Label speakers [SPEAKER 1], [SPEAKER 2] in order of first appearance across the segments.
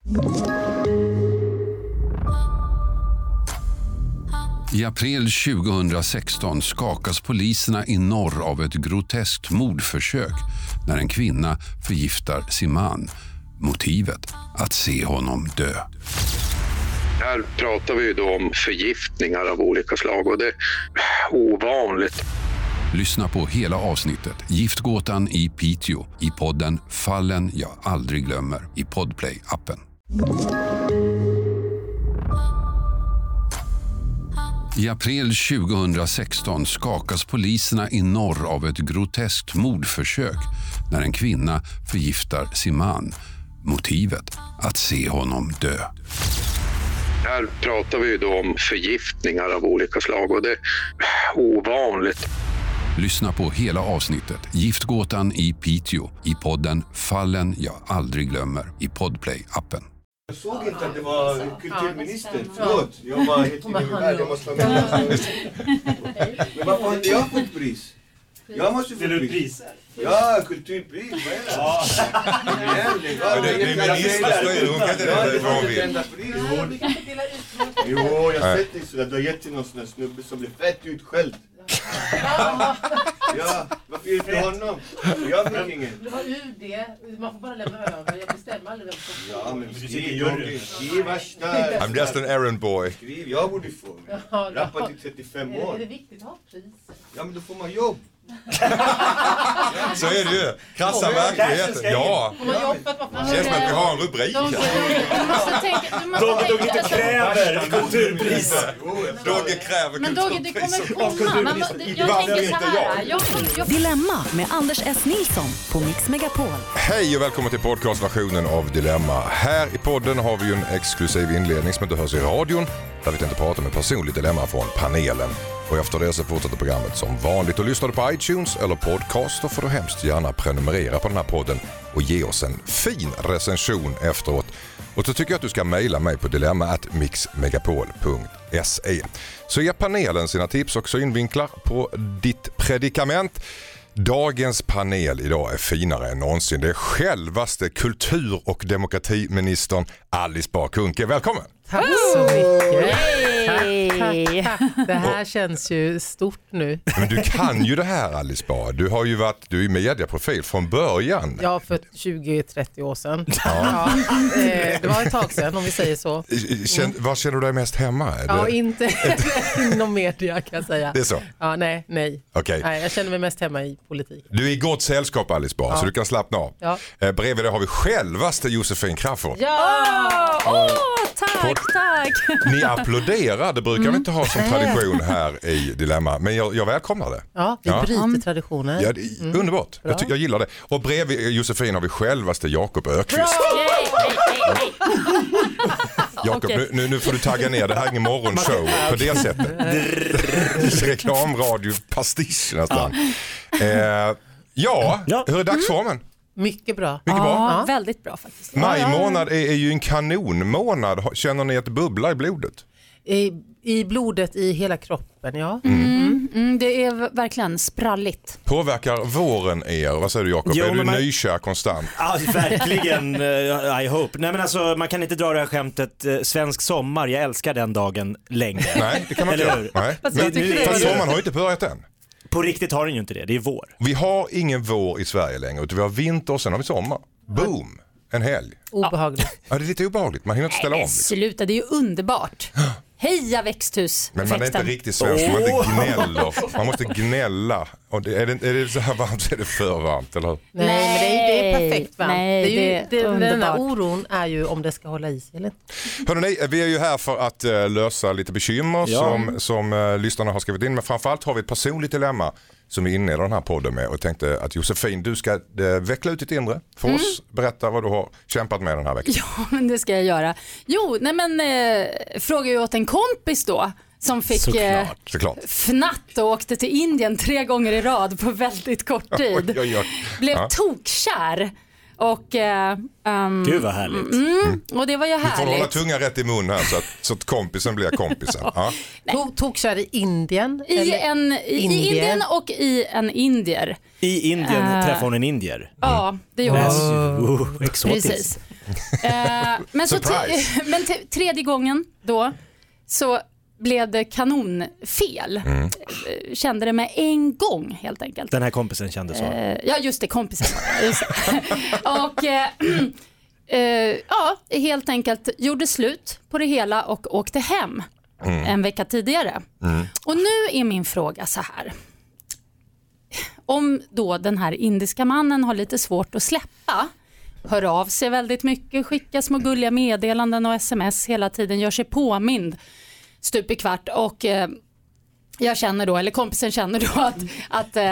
[SPEAKER 1] I april 2016 skakas poliserna i norr av ett groteskt mordförsök när en kvinna förgiftar sin man. Motivet: att se honom dö.
[SPEAKER 2] Här pratar vi då om förgiftningar av olika slag och det är ovanligt.
[SPEAKER 1] Lyssna på hela avsnittet Giftgåtan i Piteå i podden Fallen jag aldrig glömmer i Podplay-appen. I april 2016 skakas poliserna i norr av ett groteskt mordförsök när en kvinna förgiftar sin man. Motivet: att se honom dö.
[SPEAKER 2] Här pratar vi då om förgiftningar av olika slag och det är ovanligt.
[SPEAKER 1] Lyssna på hela avsnittet Giftgåtan i Piteå i podden Fallen jag aldrig glömmer i Podplay-appen.
[SPEAKER 3] Jag såg inte att det var kulturministern. Förlåt, jag var helt inne i min värld. Jag måste vara med. Men varför har inte jag fått pris? Jag måste få pris. Ja, kulturpris. Vad är det?
[SPEAKER 4] Det är ministerstöd. Hon kan inte det vad hon vill.
[SPEAKER 3] Jo, jag har sett det sådär. Du har gett till någon sån här snubbe som blir fett utskälld. Ja, varför är det honom? Jag fick ingen.
[SPEAKER 5] Det var UD, man får bara lämna över. Jag bestämmer aldrig vem som får.
[SPEAKER 3] Ja, men skriv värsta.
[SPEAKER 4] I'm just an errand boy.
[SPEAKER 3] Skriv, jag borde få. Rappa till 35 år.
[SPEAKER 5] Är det viktigt att ha pris?
[SPEAKER 3] Ja, men då får man jobb.
[SPEAKER 4] Så är det ju. Krassa verkligheten. Ja. Det känns som att vi har en rubrik.
[SPEAKER 6] Dogge inte kräver kulturpris.
[SPEAKER 4] Dogge kräver
[SPEAKER 7] men Dogge, det kommer komma. Jag tänker så här.
[SPEAKER 8] Dilemma med Anders S. Nilsson på Mix Megapol.
[SPEAKER 4] Hej och välkommen till podcastversionen av Dilemma. Här i podden har vi ju en exklusiv inledning som inte hörs i radion, där vi tänkte prata med personligt dilemma från panelen. Och efter det så fortsätter programmet som vanligt. Och lyssnar du på iTunes eller podcast, då får du hemskt gärna prenumerera på den här podden och ge oss en fin recension efteråt. Och så tycker jag att du ska mejla mig på dilemma@mixmegapol.se. Så ger panelen sina tips och synvinklar på ditt predikament. Dagens panel idag är finare än någonsin. Det är självaste kultur- och demokratiministern Alice Bah Kuhnke. Välkommen!
[SPEAKER 5] Tack så mycket.
[SPEAKER 7] Hej!
[SPEAKER 5] Det här känns ju stort nu.
[SPEAKER 4] Men du kan ju det här, Alice Bah. Du har ju varit, du är medieprofil från början.
[SPEAKER 5] Ja, för 20-30 år sedan. Ja, det var ett tag sedan om vi säger så.
[SPEAKER 4] Var känner du dig mest hemma?
[SPEAKER 5] Ja, inte inom media kan jag säga.
[SPEAKER 4] Det är så?
[SPEAKER 5] Ja, nej.
[SPEAKER 4] Okay.
[SPEAKER 5] Nej, jag känner mig mest hemma i politik.
[SPEAKER 4] Du är i gott sällskap, Alice Bah, så du kan slappna av.
[SPEAKER 5] Ja.
[SPEAKER 4] Bredvid det har vi självaste Josefin Crafoord.
[SPEAKER 7] Ja! Tack.
[SPEAKER 4] Ni applåderar, det brukar vi inte ha som tradition här i Dilemma. Men jag välkomnar det.
[SPEAKER 5] Ja, vi bryter traditioner.
[SPEAKER 4] Ja, underbart. Jag gillar det. Och bredvid Josefin har vi självaste Jakob Öqvist. Jakob, nu får du tagga ner. Det här är ingen morgonshow på det sättet. Reklamradio, pastisch nästan. Hur är dagsformen?
[SPEAKER 5] Mycket bra.
[SPEAKER 7] Ja, väldigt bra faktiskt.
[SPEAKER 4] Majmånad är ju en kanonmånad. Känner ni att det bubblar i blodet?
[SPEAKER 5] I blodet i hela kroppen, ja.
[SPEAKER 7] Det är verkligen spralligt.
[SPEAKER 4] Påverkar våren er? Vad säger du, Jakob? Är du nykär konstant?
[SPEAKER 6] Ja, verkligen. I hope. Nej, men alltså, man kan inte dra det här skämtet svensk sommar, jag älskar den dagen längre.
[SPEAKER 4] Nej, det kan man inte göra. Fast sommaren har ju inte börjat än.
[SPEAKER 6] På riktigt har den ju inte det, det är vår.
[SPEAKER 4] Vi har ingen vår i Sverige längre, utan vi har vinter och sen har vi sommar. Boom! En helg.
[SPEAKER 5] Obehagligt.
[SPEAKER 4] Ja, det är lite obehagligt. Man hinner inte ställa om.
[SPEAKER 7] Sluta, det är ju underbart. Heja växthus.
[SPEAKER 4] Men man är inte riktigt svensk, man inte gnäller. Man måste gnälla. Och är det så här varmt så är det för varmt, eller hur?
[SPEAKER 5] Nej, men det är perfekt varmt.
[SPEAKER 7] Nej,
[SPEAKER 5] den här oron är ju om det ska hålla i sig eller inte.
[SPEAKER 4] Hörrni, vi är ju här för att lösa lite bekymmer som lyssnarna har skrivit in. Men framförallt har vi ett personligt dilemma som vi inleder den här podden med. Och tänkte att Josefin, du ska veckla ut ditt inre för oss. Berätta vad du har kämpat med den här veckan.
[SPEAKER 7] Ja, men det ska jag göra. Jo, frågar ju åt en kompis då. Som fick
[SPEAKER 4] Såklart.
[SPEAKER 7] fnatt och åkte till Indien 3 gånger i rad på väldigt kort tid. Blev tokkär. Och,
[SPEAKER 6] Gud vad härligt.
[SPEAKER 7] och det var ju härligt.
[SPEAKER 4] Du får hålla tunga rätt i mun här så att kompisen blir kompisen.
[SPEAKER 5] Tokkär i Indien?
[SPEAKER 7] I Indien och i en indier.
[SPEAKER 6] I Indien träffade hon en indier.
[SPEAKER 7] Ja, det gjorde hon.
[SPEAKER 6] Exotiskt.
[SPEAKER 7] Precis. Men tredje gången då så blev det kanonfel. Kände det med en gång helt enkelt.
[SPEAKER 6] Den här kompisen kände så.
[SPEAKER 7] Ja, just det, kompisen. Just det. Och helt enkelt gjorde slut på det hela och åkte hem en vecka tidigare. Och nu är min fråga så här. Om då den här indiska mannen har lite svårt att släppa, hör av sig väldigt mycket, skickar små gulliga meddelanden och sms hela tiden, gör sig påmind stup i kvart och jag känner då, eller kompisen känner då att
[SPEAKER 4] är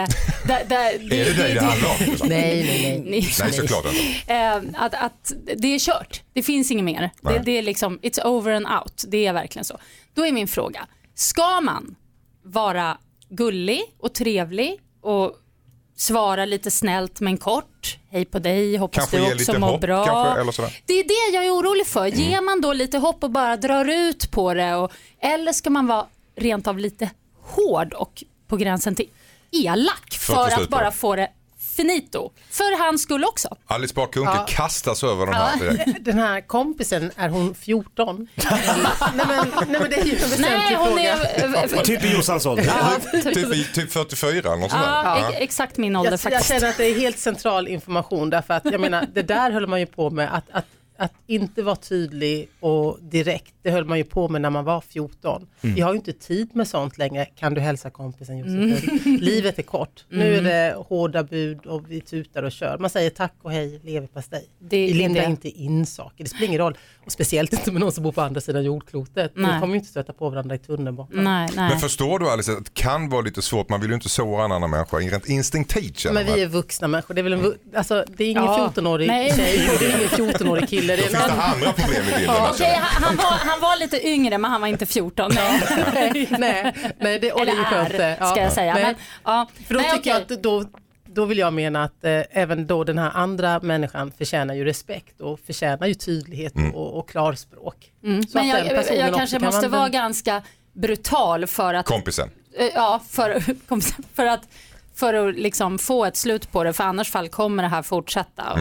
[SPEAKER 4] det handlar om?
[SPEAKER 7] Nej,
[SPEAKER 4] såklart inte.
[SPEAKER 7] Att det är kört, det finns inget mer. Det är liksom, it's over and out, det är verkligen så. Då är min fråga, ska man vara gullig och trevlig och svara lite snällt men kort, hej på dig, hoppas
[SPEAKER 4] kanske
[SPEAKER 7] du också mår bra. Det är det jag är orolig för. Ger man då lite hopp och bara drar ut på det, eller ska man vara rent av lite hård och på gränsen till elak för att bara få det finito. För hans skull också.
[SPEAKER 4] Alice Bah Kuhnke kastas över den här direkt.
[SPEAKER 5] Den här kompisen, är hon 14? nej men det är ju en väsentlig fråga.
[SPEAKER 6] Typ i Jossans ålder.
[SPEAKER 4] Typ 44 eller något sådär.
[SPEAKER 7] Exakt min ålder faktiskt.
[SPEAKER 5] Jag känner att det är helt central information därför att jag menar, det där höll man ju på med att inte vara tydlig och direkt, det höll man ju på med när man var 14. Vi har ju inte tid med sånt längre. Kan du hälsa kompisen Josef? Livet är kort. Nu är det hårda bud och vi tutar och kör. Man säger tack och hej, leverpastej. Vi lindar inte in saker. Det spelar ingen roll. Och speciellt inte med någon som bor på andra sidan jordklotet. De kommer ju inte stöta på varandra i tunnelbanan.
[SPEAKER 7] Nej.
[SPEAKER 4] Men förstår du Alice att det kan vara lite svårt. Man vill ju inte såra en annan människa. Rent instinktivt känner man.
[SPEAKER 5] Men vi är vuxna människor. Det är väl det är ingen 14-årig tjej och det är ingen 14-årig kille.
[SPEAKER 4] Det finns det andra problem i bilden.
[SPEAKER 7] Okej, han var lite yngre men han var inte 14.
[SPEAKER 5] Nej, det är ju skönt.
[SPEAKER 7] Ska jag säga. Men,
[SPEAKER 5] för då tycker jag att då vill jag mena att även då den här andra människan förtjänar ju respekt och förtjänar ju tydlighet och klarspråk. Så
[SPEAKER 7] men jag kanske måste vara ganska brutal för att...
[SPEAKER 4] Kompisen.
[SPEAKER 7] Ja, för att liksom få ett slut på det, för annars fall kommer det här fortsätta.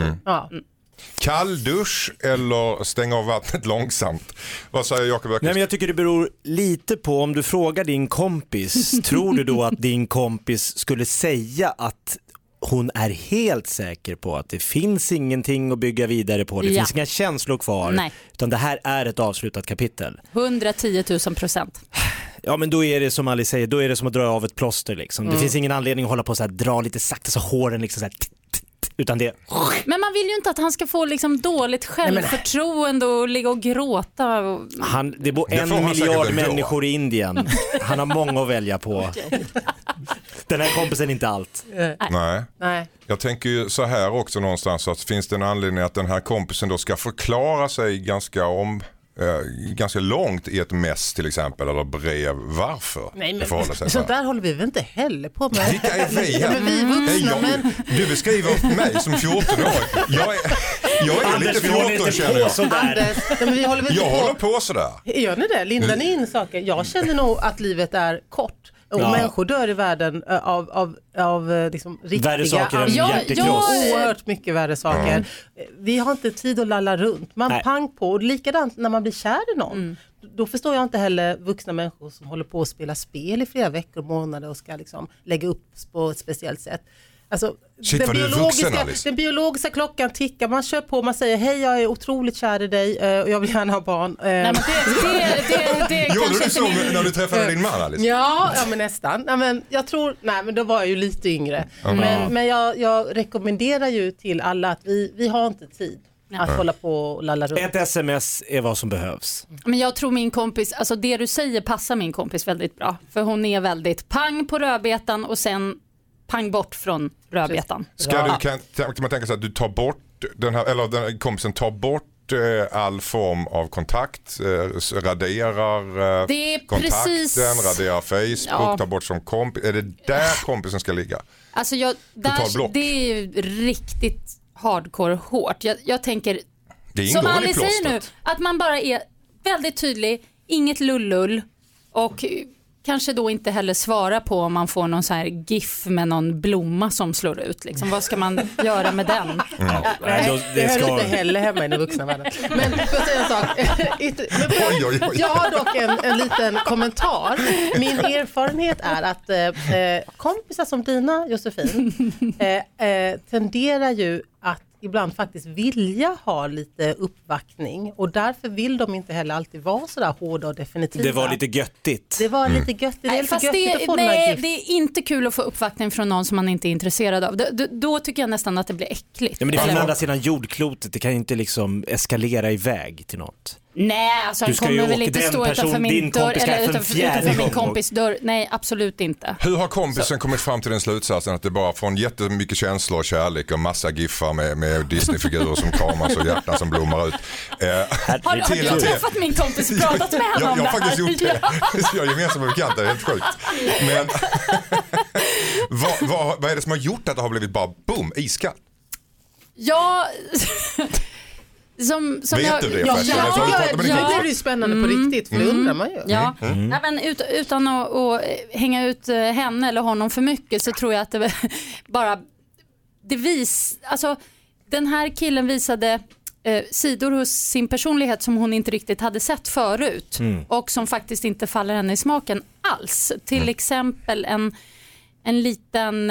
[SPEAKER 4] Kalldusch eller stänga av vattnet långsamt? Vad säger Jakob?
[SPEAKER 6] Nej, men jag tycker det beror lite på om du frågar din kompis. Tror du då att din kompis skulle säga att hon är helt säker på att det finns ingenting att bygga vidare på? Det finns inga känslor kvar.
[SPEAKER 7] Nej.
[SPEAKER 6] Utan det här är ett avslutat kapitel.
[SPEAKER 7] 110 000%.
[SPEAKER 6] Ja, men då är det som Alice säger, då är det som att dra av ett plåster liksom. Det finns ingen anledning att hålla på så här, dra lite sakta så håren liksom så här, utan det. Men
[SPEAKER 7] man vill ju inte att han ska få liksom dåligt självförtroende och ligga och gråta.
[SPEAKER 6] Det bor 1 miljard människor i Indien. Han har många att välja på. Den här kompisen är inte allt.
[SPEAKER 4] Nej. Jag tänker ju så här också någonstans, att finns det en anledning att den här kompisen då ska förklara sig ganska långt i ett mess till exempel, eller brev, varför?
[SPEAKER 5] Nej, men så där håller vi väl inte heller på med.
[SPEAKER 4] Vilka är vi här?
[SPEAKER 5] Men vi vuxna,
[SPEAKER 4] Du beskriver mig som 14-åring. Jag är lite 14 känner jag. Jag håller på sådär.
[SPEAKER 5] Gör ni det? Lindar ni in saker? Jag känner nog att livet är kort. Och människor dör i världen av liksom riktiga
[SPEAKER 6] värre saker än hjärtekross.
[SPEAKER 5] Oerhört mycket värre saker. Vi har inte tid att lalla runt. Man pang på. Och likadant när man blir kär i någon. Då förstår jag inte heller vuxna människor som håller på att spela spel i flera veckor och månader och ska liksom lägga upp på ett speciellt sätt. Alltså, den biologiska klockan tickar, man kör på, man säger hej, jag är otroligt kär i dig och jag vill gärna ha barn.
[SPEAKER 7] Nej, men det
[SPEAKER 4] gjorde du så när du träffade din man, Alice?
[SPEAKER 5] Ja, men nästan. Men jag tror, men då var jag ju lite yngre. Men jag rekommenderar ju till alla att vi har inte tid att hålla på och lalla runt.
[SPEAKER 6] Ett sms är vad som behövs.
[SPEAKER 7] Men jag tror min kompis, alltså det du säger passar min kompis väldigt bra. För hon är väldigt pang på rödbetan och sen pang bort från rödbetan.
[SPEAKER 4] Kan man tänka sig att du tar bort den här, eller den kompisen tar bort all form av kontakt, raderar kontakten, raderar Facebook, tar bort som kompis. Är det där kompisen ska ligga?
[SPEAKER 7] Alltså det är ju riktigt hardcore hårt. Jag tänker, som Alice säger nu, att man bara är väldigt tydlig, inget lullull och kanske då inte heller svara på om man får någon så här gif med någon blomma som slår ut. Liksom. Vad ska man göra med den?
[SPEAKER 5] Det hör inte heller hemma i den vuxna världen. Men får jag säga en sak? Jag har dock en liten kommentar. Min erfarenhet är att kompisar som dina, Josefin, tenderar ju att ibland faktiskt vilja ha lite uppvaktning och därför vill de inte heller alltid vara så där hårda och definitiva.
[SPEAKER 6] Det var lite göttigt.
[SPEAKER 5] Det var lite göttigt. Det är lite göttigt att få
[SPEAKER 7] det är inte kul att få uppvaktning från någon som man inte är intresserad av. Då tycker jag nästan att det blir äckligt.
[SPEAKER 6] Ja, men det finns andra sidan jordklotet. Det kan ju inte liksom eskalera iväg till något.
[SPEAKER 7] Nej, alltså han kommer väl inte stå utanför min dörr eller utanför min kompis dörr. Nej, absolut inte.
[SPEAKER 4] Hur har kompisen kommit fram till den slutsatsen att det bara från jättemycket känslor och kärlek och massa giffar med Disney-figurer som kramas och hjärtan som blommar ut?
[SPEAKER 7] Har du träffat min kompis och pratat med henne om det här?
[SPEAKER 4] Jag har faktiskt gjort det. Jag är gemensamma bekanta, det är helt sjukt. Men vad är det som har gjort att det har blivit bara boom, iskallt?
[SPEAKER 7] Ja... Som
[SPEAKER 4] vet du det?
[SPEAKER 5] Det blir ju spännande på riktigt, för det undrar man ju.
[SPEAKER 7] Ja. Nej, men utan att hänga ut henne eller honom för mycket så tror jag att det bara... Alltså, den här killen visade sidor hos sin personlighet som hon inte riktigt hade sett förut och som faktiskt inte faller henne i smaken alls. Till exempel en liten...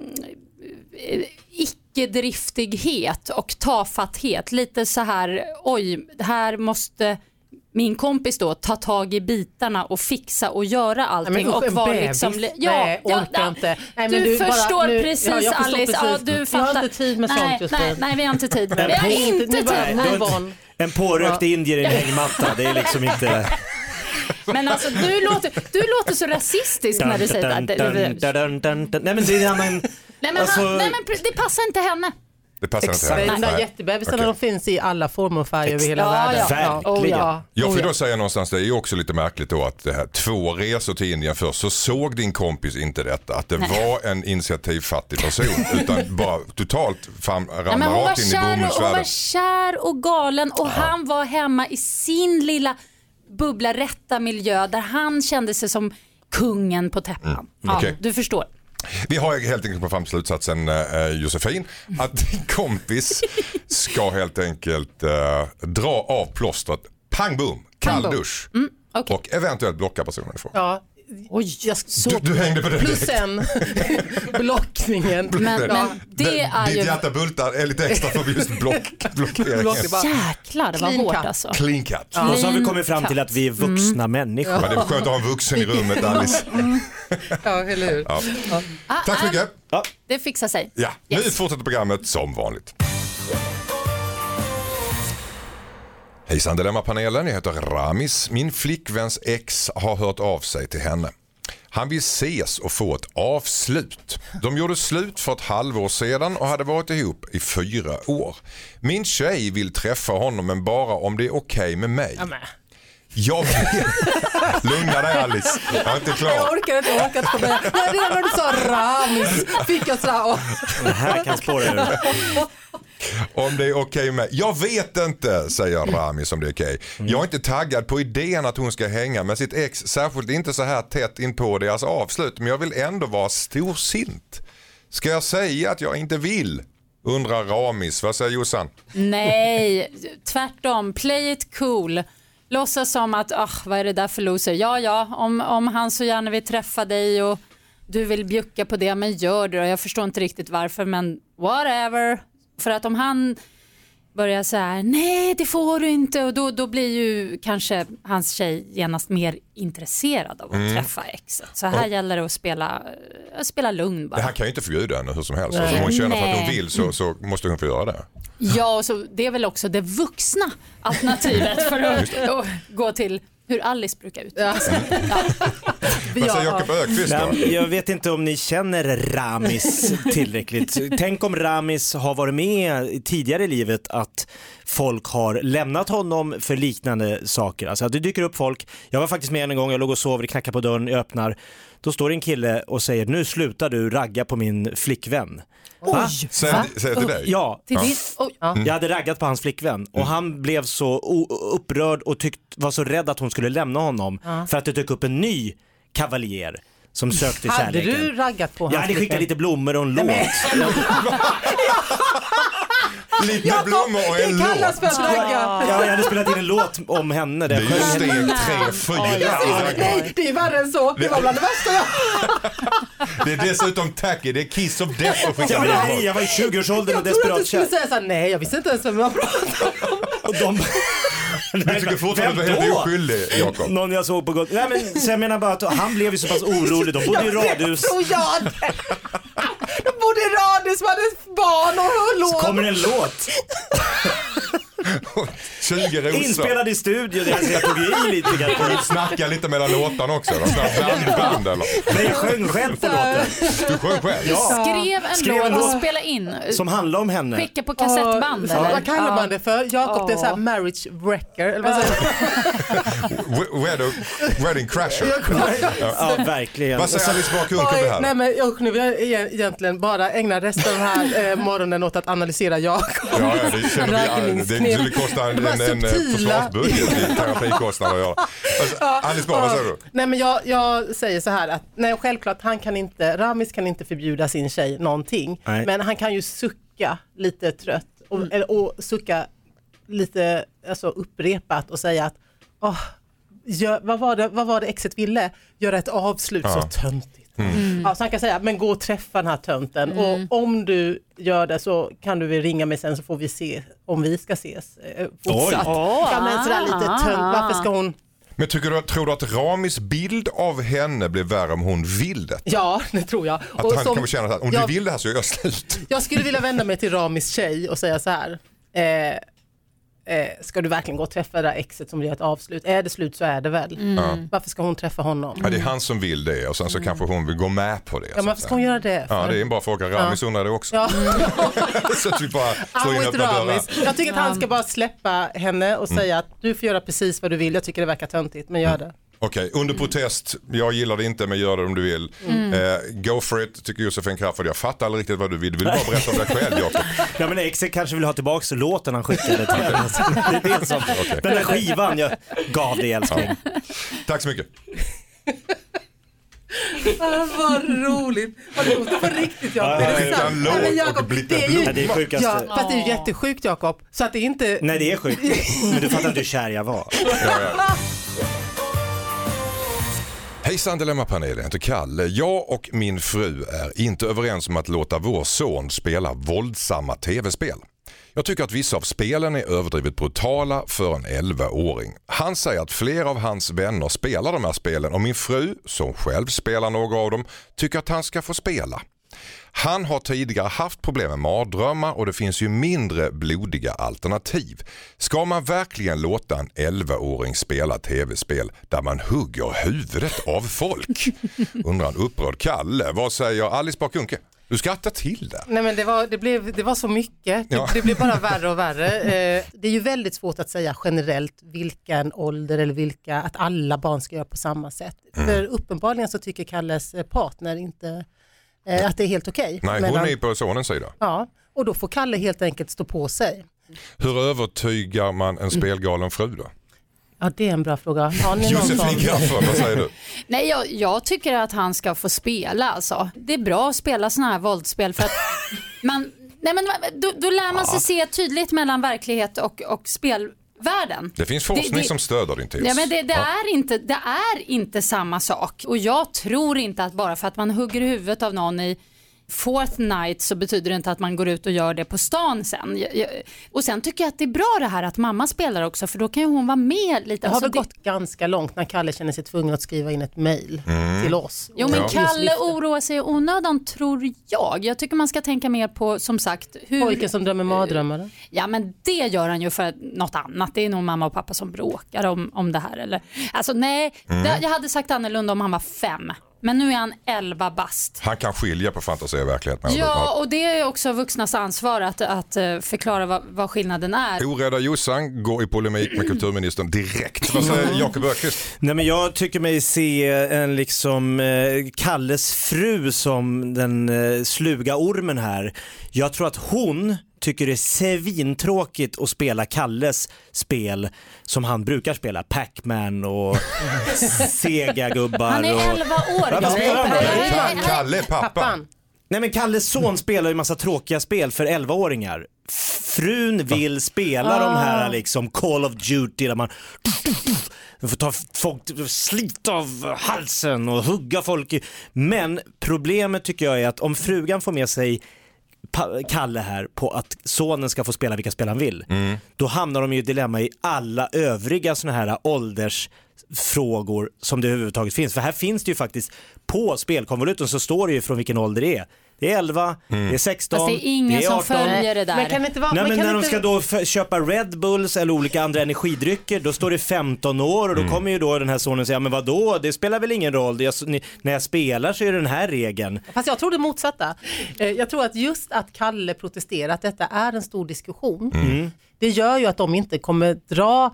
[SPEAKER 7] icke-driftighet och tafatthet. Lite så här, här måste min kompis då ta tag i bitarna och fixa och göra allting. Och var liksom...
[SPEAKER 5] inte. Nej,
[SPEAKER 7] du förstår precis, Alice. Ja, du fattar.
[SPEAKER 5] Vi har inte tid med sånt just nu.
[SPEAKER 7] Nej, vi har inte tid. Vi har inte tid.
[SPEAKER 6] En pårökt indier i en hängmatta, det är liksom inte...
[SPEAKER 7] Men alltså, du låter så rasistisk när du säger det.
[SPEAKER 6] Nej, men det är
[SPEAKER 7] Nej men det passar inte henne.
[SPEAKER 4] Det passar inte henne.
[SPEAKER 5] De där jättebebisarna, de finns i alla former och färger över hela världen.
[SPEAKER 4] Jag får då säga någonstans, det är ju också lite märkligt då att det här 2 resor till Indien först så såg din kompis inte detta, att det var en initiativfattig person utan bara totalt ramlade rakt in i bomullsvärlden.
[SPEAKER 7] Hon var kär och galen och han var hemma i sin lilla bubbla rätta miljö där han kände sig som kungen på täppan.
[SPEAKER 4] Okay.
[SPEAKER 7] Du förstår.
[SPEAKER 4] Vi har helt enkelt på fram slutsatsen, Josefin, att din kompis ska helt enkelt dra av plåstret, pang boom, kall dusch
[SPEAKER 7] Okay.
[SPEAKER 4] och eventuellt blocka personen ifrån.
[SPEAKER 5] Ja.
[SPEAKER 4] Du hängde på det.
[SPEAKER 5] Plus en blockningen.
[SPEAKER 7] Men det är
[SPEAKER 4] ditt
[SPEAKER 7] ju...
[SPEAKER 4] hjärta bultar är lite extra för just blockeringen.
[SPEAKER 7] Jäklar, det var hårt alltså.
[SPEAKER 4] Clean cut.
[SPEAKER 6] Och så har vi kommit fram till att vi är vuxna människor.
[SPEAKER 4] Ja, det är skönt att ha en vuxen i rummet, Alice.
[SPEAKER 5] Ja, eller hur?
[SPEAKER 4] Ja. Tack så mycket.
[SPEAKER 7] Det fixar sig.
[SPEAKER 4] Ja, nu fortsätter programmet som vanligt. Hejsan Dilemma-panelen, jag heter Ramis. Min flickväns ex har hört av sig till henne. Han vill ses och få ett avslut. De gjorde slut för ett halvår sedan och hade varit ihop i 4 år. Min tjej vill träffa honom men bara om det är okej med mig.
[SPEAKER 5] Amen.
[SPEAKER 4] Jag vet. Lugna dig Alice, jag är inte klar.
[SPEAKER 5] Jag orkar inte på mig. Redan när du sa Ramis fick jag sådär.
[SPEAKER 6] Det här kan spåra ur.
[SPEAKER 4] Om det är okej med. Jag vet inte, säger Ramis, om det är okej. Jag är inte taggad på idén att hon ska hänga med sitt ex, särskilt inte så här tätt in på deras avslut, men jag vill ändå vara storsint. Ska jag säga att jag inte vill? Undrar Ramis. Vad säger Jossan?
[SPEAKER 7] Nej, tvärtom. Play it cool. Låtsas som att, vad är det där för loser? Ja, om han så gärna vill träffa dig och du vill bjucka på det, men gör det då. Jag förstår inte riktigt varför, men whatever. För att om han börjar så här, nej det får du inte, och då blir ju kanske hans tjej genast mer intresserad av att träffa exet. Så här gäller det att spela lugn bara.
[SPEAKER 4] Det här kan ju inte förbjuda henne hur som helst. Alltså, om hon känner för att hon vill så måste hon få göra det.
[SPEAKER 7] Ja, och så det är väl också det vuxna alternativet för att gå till hur Alice brukar uttrycka sig.
[SPEAKER 4] Vad säger Jakob Öqvist då?
[SPEAKER 6] Jag vet inte om ni känner Ramis tillräckligt. Tänk om Ramis har varit med tidigare i livet att folk har lämnat honom för liknande saker. Alltså att det dyker upp folk. Jag var faktiskt med en gång, jag låg och sover, knackar på dörren, jag öppnar. Då står en kille och säger, nu slutar du ragga på min flickvän.
[SPEAKER 4] Säger till dig?
[SPEAKER 6] Ja.
[SPEAKER 7] Till din...
[SPEAKER 6] Jag hade raggat på hans flickvän och han blev så upprörd och var så rädd att hon skulle lämna honom för att det dök upp en ny kavaljer som sökte
[SPEAKER 5] Hade
[SPEAKER 6] kärleken.
[SPEAKER 5] du raggat på hans
[SPEAKER 6] Jag hade skickat lite blommor och en låt.
[SPEAKER 4] Lite blommor och en
[SPEAKER 5] det kallas
[SPEAKER 4] låt.
[SPEAKER 5] för att ragga.
[SPEAKER 6] Ja, jag hade spelat in en låt om henne.
[SPEAKER 4] Det är ju steg 3-4.
[SPEAKER 5] Nej, det är värre än så. Det var bland det värsta jag...
[SPEAKER 4] Det är dessutom tacky, det är kiss of death att skicka
[SPEAKER 6] Jag
[SPEAKER 4] blommor.
[SPEAKER 6] var i 20-årsåldern och
[SPEAKER 5] Jag trodde att
[SPEAKER 6] desperat
[SPEAKER 5] du skulle
[SPEAKER 6] kär.
[SPEAKER 5] säga såhär, nej jag visste inte ens vem jag pratade om.
[SPEAKER 6] Och de...
[SPEAKER 4] Du tycker fortfarande att du är helt oskyldig, Jakob.
[SPEAKER 6] Någon jag såg på gott. Nej men så jag menar bara att han blev ju så pass orolig. De bodde i radhus.
[SPEAKER 5] tror jag det. De bodde i radhus, hade barn och lån.
[SPEAKER 6] Så kommer en låt
[SPEAKER 4] 20 rosor.
[SPEAKER 6] inspelad i studio. Jag tog i lite grann.
[SPEAKER 4] Du snackar lite mellan låtarna också. Band eller?
[SPEAKER 6] Men jag sjöng själv på låten.
[SPEAKER 4] Du sjöng själv.
[SPEAKER 6] Ja.
[SPEAKER 7] Skrev en låt och spela in.
[SPEAKER 6] Som handlar om henne.
[SPEAKER 7] Skicka på kassettband eller?
[SPEAKER 5] Vad kallar man det för? Jakob, det är såhär marriage wrecker, eller vad säger
[SPEAKER 4] Wedding crasher.
[SPEAKER 6] Ja, verkligen.
[SPEAKER 4] Vad säger Alice Bah Kuhnke om det här?
[SPEAKER 5] Nej men nu vill jag egentligen bara ägna resten av den här morgonen åt att analysera Jakob.
[SPEAKER 4] Ja, det känner vi. Det skulle kosta en försvarsbudget i terapikostnader att göra. Alice Bah, vad säger du?
[SPEAKER 5] Nej men jag säger så här att nej, självklart Ramis kan inte förbjuda sin tjej någonting.
[SPEAKER 6] Nej.
[SPEAKER 5] Men han kan ju sucka lite trött och sucka lite upprepat och säga att vad var det exet ville? Göra ett avslut så töntigt. Ja, så han kan säga, men gå och träffa den här tönten och om du gör det så kan du väl ringa mig sen så får vi se om vi ska ses fortsatt. Ja, men sådär lite tönt, varför ska hon...
[SPEAKER 4] Men tror du att Ramis bild av henne blir värre om hon vill det?
[SPEAKER 5] Ja, det tror jag.
[SPEAKER 4] Att han kommer känna att om du vill det här så gör jag slut.
[SPEAKER 5] Jag skulle vilja vända mig till Ramis tjej och säga så här. Ska du verkligen gå och träffa det där exet som blir ett avslut? Är det slut så är det väl. Varför ska hon träffa honom?
[SPEAKER 4] Ja, det är han som vill det och sen så kanske hon vill gå med på det.
[SPEAKER 5] Ja, men varför ska hon göra det?
[SPEAKER 4] Ja, det är en bra fråga. Ramis undrar det också.
[SPEAKER 5] Ja.
[SPEAKER 4] Så att vi bara slår in öppna dörrar.
[SPEAKER 5] Jag tycker att han ska bara släppa henne och säga att du får göra precis vad du vill. Jag tycker det verkar töntigt, men gör det.
[SPEAKER 4] Okej, under protest, jag gillar det inte men gör det om du vill. Go for it, tycker Josefin Crafoord. Jag fattar aldrig riktigt vad du vill. Du vill bara berätta om dig själv, Jakob.
[SPEAKER 6] Ja men exet kanske vill ha tillbaka låten han skickade till henne. Det är det som, den där skivan jag gav dig, älskling.
[SPEAKER 4] Tack så mycket.
[SPEAKER 5] Vad roligt. Vad roligt. På riktigt, Jakob.
[SPEAKER 4] Det är sant.
[SPEAKER 5] Nej, men Jakob, det är ju...
[SPEAKER 6] Ja, det är sjukaste.
[SPEAKER 5] Ja, fast det är ju jättesjukt, Jakob. Så att det är inte...
[SPEAKER 6] Nej, det är sjukt. Men du fattar inte hur kär jag var.
[SPEAKER 4] Ja. Hejsan Dilemmapanelen, jag heter Kalle. Jag och min fru är inte överens om att låta vår son spela våldsamma tv-spel. Jag tycker att vissa av spelen är överdrivet brutala för en 11-åring. Han säger att flera av hans vänner spelar de här spelen och min fru, som själv spelar några av dem, tycker att han ska få spela. Han har tidigare haft problem med mardrömmar och det finns ju mindre blodiga alternativ. Ska man verkligen låta en 11-åring spela tv-spel där man hugger huvudet av folk? Undrar en upprörd Kalle. Vad säger Alice Bah Kuhnke? Du skrattar till det.
[SPEAKER 5] Nej men det var så mycket. Det blev bara värre och värre. Det är ju väldigt svårt att säga generellt vilken ålder eller att alla barn ska göra på samma sätt. För uppenbarligen så tycker Kalles partner inte att det är helt okej.
[SPEAKER 4] Nej, hon är på sonens sida.
[SPEAKER 5] Ja, och då får Kalle helt enkelt stå på sig.
[SPEAKER 4] Hur övertygar man en spelgalen fru då?
[SPEAKER 5] Ja, det är en bra fråga. Har ni
[SPEAKER 4] Josefin Crafoord, vad säger du?
[SPEAKER 7] Nej, jag tycker att han ska få spela alltså. Det är bra att spela såna här våldsspel för att då lär man sig se tydligt mellan verklighet och spelvärlden.
[SPEAKER 4] Det finns forskning som stöder din tes.
[SPEAKER 7] Ja, men det är inte samma sak. Och jag tror inte att bara för att man hugger huvudet av någon i Fortnite så betyder det inte att man går ut och gör det på stan sen. Och sen tycker jag att det är bra det här att mamma spelar också, för då kan ju hon vara med lite.
[SPEAKER 5] Det har väl gått ganska långt när Kalle känner sig tvungen att skriva in ett mejl till oss.
[SPEAKER 7] Jo, men Kalle oroar sig onödan, tror jag. Jag tycker man ska tänka mer på, som sagt,
[SPEAKER 5] pojken som drömmer mardrömmar.
[SPEAKER 7] Ja, men det gör han ju för något annat. Det är nog mamma och pappa som bråkar om det här. Eller? Alltså nej, jag hade sagt annorlunda om han var 5. Men nu är han 11 bast.
[SPEAKER 4] Han kan skilja på fantasi och verklighet.
[SPEAKER 7] Ja, och det är också vuxnas ansvar att förklara vad skillnaden är.
[SPEAKER 4] Orädda Jossan går i polemik med kulturministern direkt. Vad säger Jakob Öqvist?
[SPEAKER 6] Nej, men jag tycker mig se en Kalles fru som den sluga ormen här. Jag tror att hon tycker det är svintråkigt att spela Kalles spel som han brukar spela. Pac-Man och Sega gubbar.
[SPEAKER 7] Han är 11 år.
[SPEAKER 4] Kalle är pappan.
[SPEAKER 6] Nej, men Kalles son spelar ju massa tråkiga spel för 11-åringar. Frun vill spela de här liksom Call of Duty där man får ta folk, slita av halsen och hugga folk. Men problemet tycker jag är att om frugan får med sig Kalle här på att sonen ska få spela vilka spel han vill, då hamnar de ju i dilemma i alla övriga såna här åldersfrågor som det överhuvudtaget finns. För här finns det ju faktiskt på spelkonvoluten så står det ju från vilken ålder det är. Det är 11, det är 16,
[SPEAKER 7] det är ingen
[SPEAKER 6] det är 18.
[SPEAKER 7] som följer det där.
[SPEAKER 5] Men kan det inte vara...
[SPEAKER 6] Nej, men när
[SPEAKER 5] inte...
[SPEAKER 6] de ska då köpa Red Bulls eller olika andra energidrycker, då står det 15 år och då kommer ju då den här sonen säga, men vadå, det spelar väl ingen roll, när jag spelar så är det den här regeln.
[SPEAKER 5] Fast jag tror det motsatta. Jag tror att just att Kalle protesterar, att detta är en stor diskussion, det gör ju att de inte kommer dra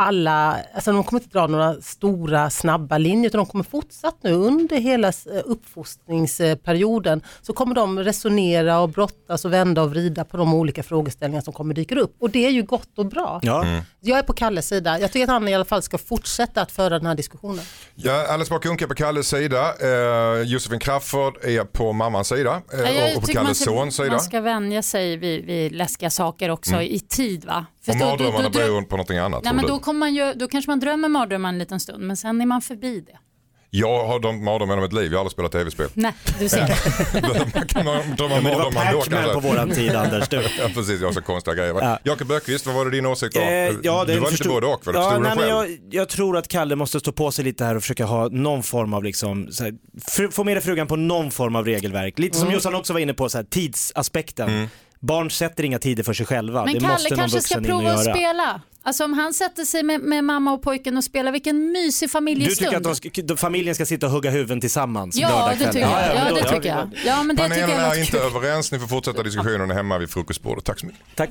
[SPEAKER 5] de kommer inte dra några stora snabba linjer, utan de kommer fortsatt nu under hela uppfostringsperioden, så kommer de resonera och brottas och vända och vrida på de olika frågeställningar som kommer dyka upp, och det är ju gott och bra. Jag är på Kalles sida. Jag tycker att han i alla fall ska fortsätta att föra den här diskussionen.
[SPEAKER 4] Ja, Alice Bah Kuhnke på Kalles sida, Josefin Crafoord är på mammans sida och på Kalles sons sida.
[SPEAKER 7] Man ska vänja sig vid läskiga saker också i tid, va?
[SPEAKER 4] Och mardrömmarna beror på någonting annat.
[SPEAKER 7] Nej, men då kanske man drömmer mardrömmar en liten stund, men sen är man förbi det.
[SPEAKER 4] Jag har de mardrömmar i mitt liv, jag har aldrig spelat tv-spel.
[SPEAKER 7] Nej, du ser.
[SPEAKER 6] Det var Pac-Man på våran tid, Anders.
[SPEAKER 4] Ja, precis, jag har så konstiga grejer. Ja. Jakob Böckvist, vad var det din åsikt var? Du var lite både och, för
[SPEAKER 6] ja, nej, men jag tror att Kalle måste stå på sig lite här och försöka ha någon form av liksom, så här, få med frugan på någon form av regelverk. Lite som Jossan också var inne på, så här, tidsaspekten. Barn sätter inga tider för sig själva.
[SPEAKER 7] Men
[SPEAKER 6] det
[SPEAKER 7] Kalle
[SPEAKER 6] måste
[SPEAKER 7] kanske ska prova att spela. Alltså om han sätter sig med mamma och pojken och spelar, vilken mysig familjestund.
[SPEAKER 6] Du tycker att familjen ska sitta och hugga huvuden tillsammans?
[SPEAKER 7] Ja, det tycker jag. Ja, det tycker jag. Ja, men det
[SPEAKER 4] panelen
[SPEAKER 7] tycker jag
[SPEAKER 4] är inte överens. Ni får fortsätta diskussionen hemma vid frukostbordet. Tack så mycket.
[SPEAKER 6] Tack.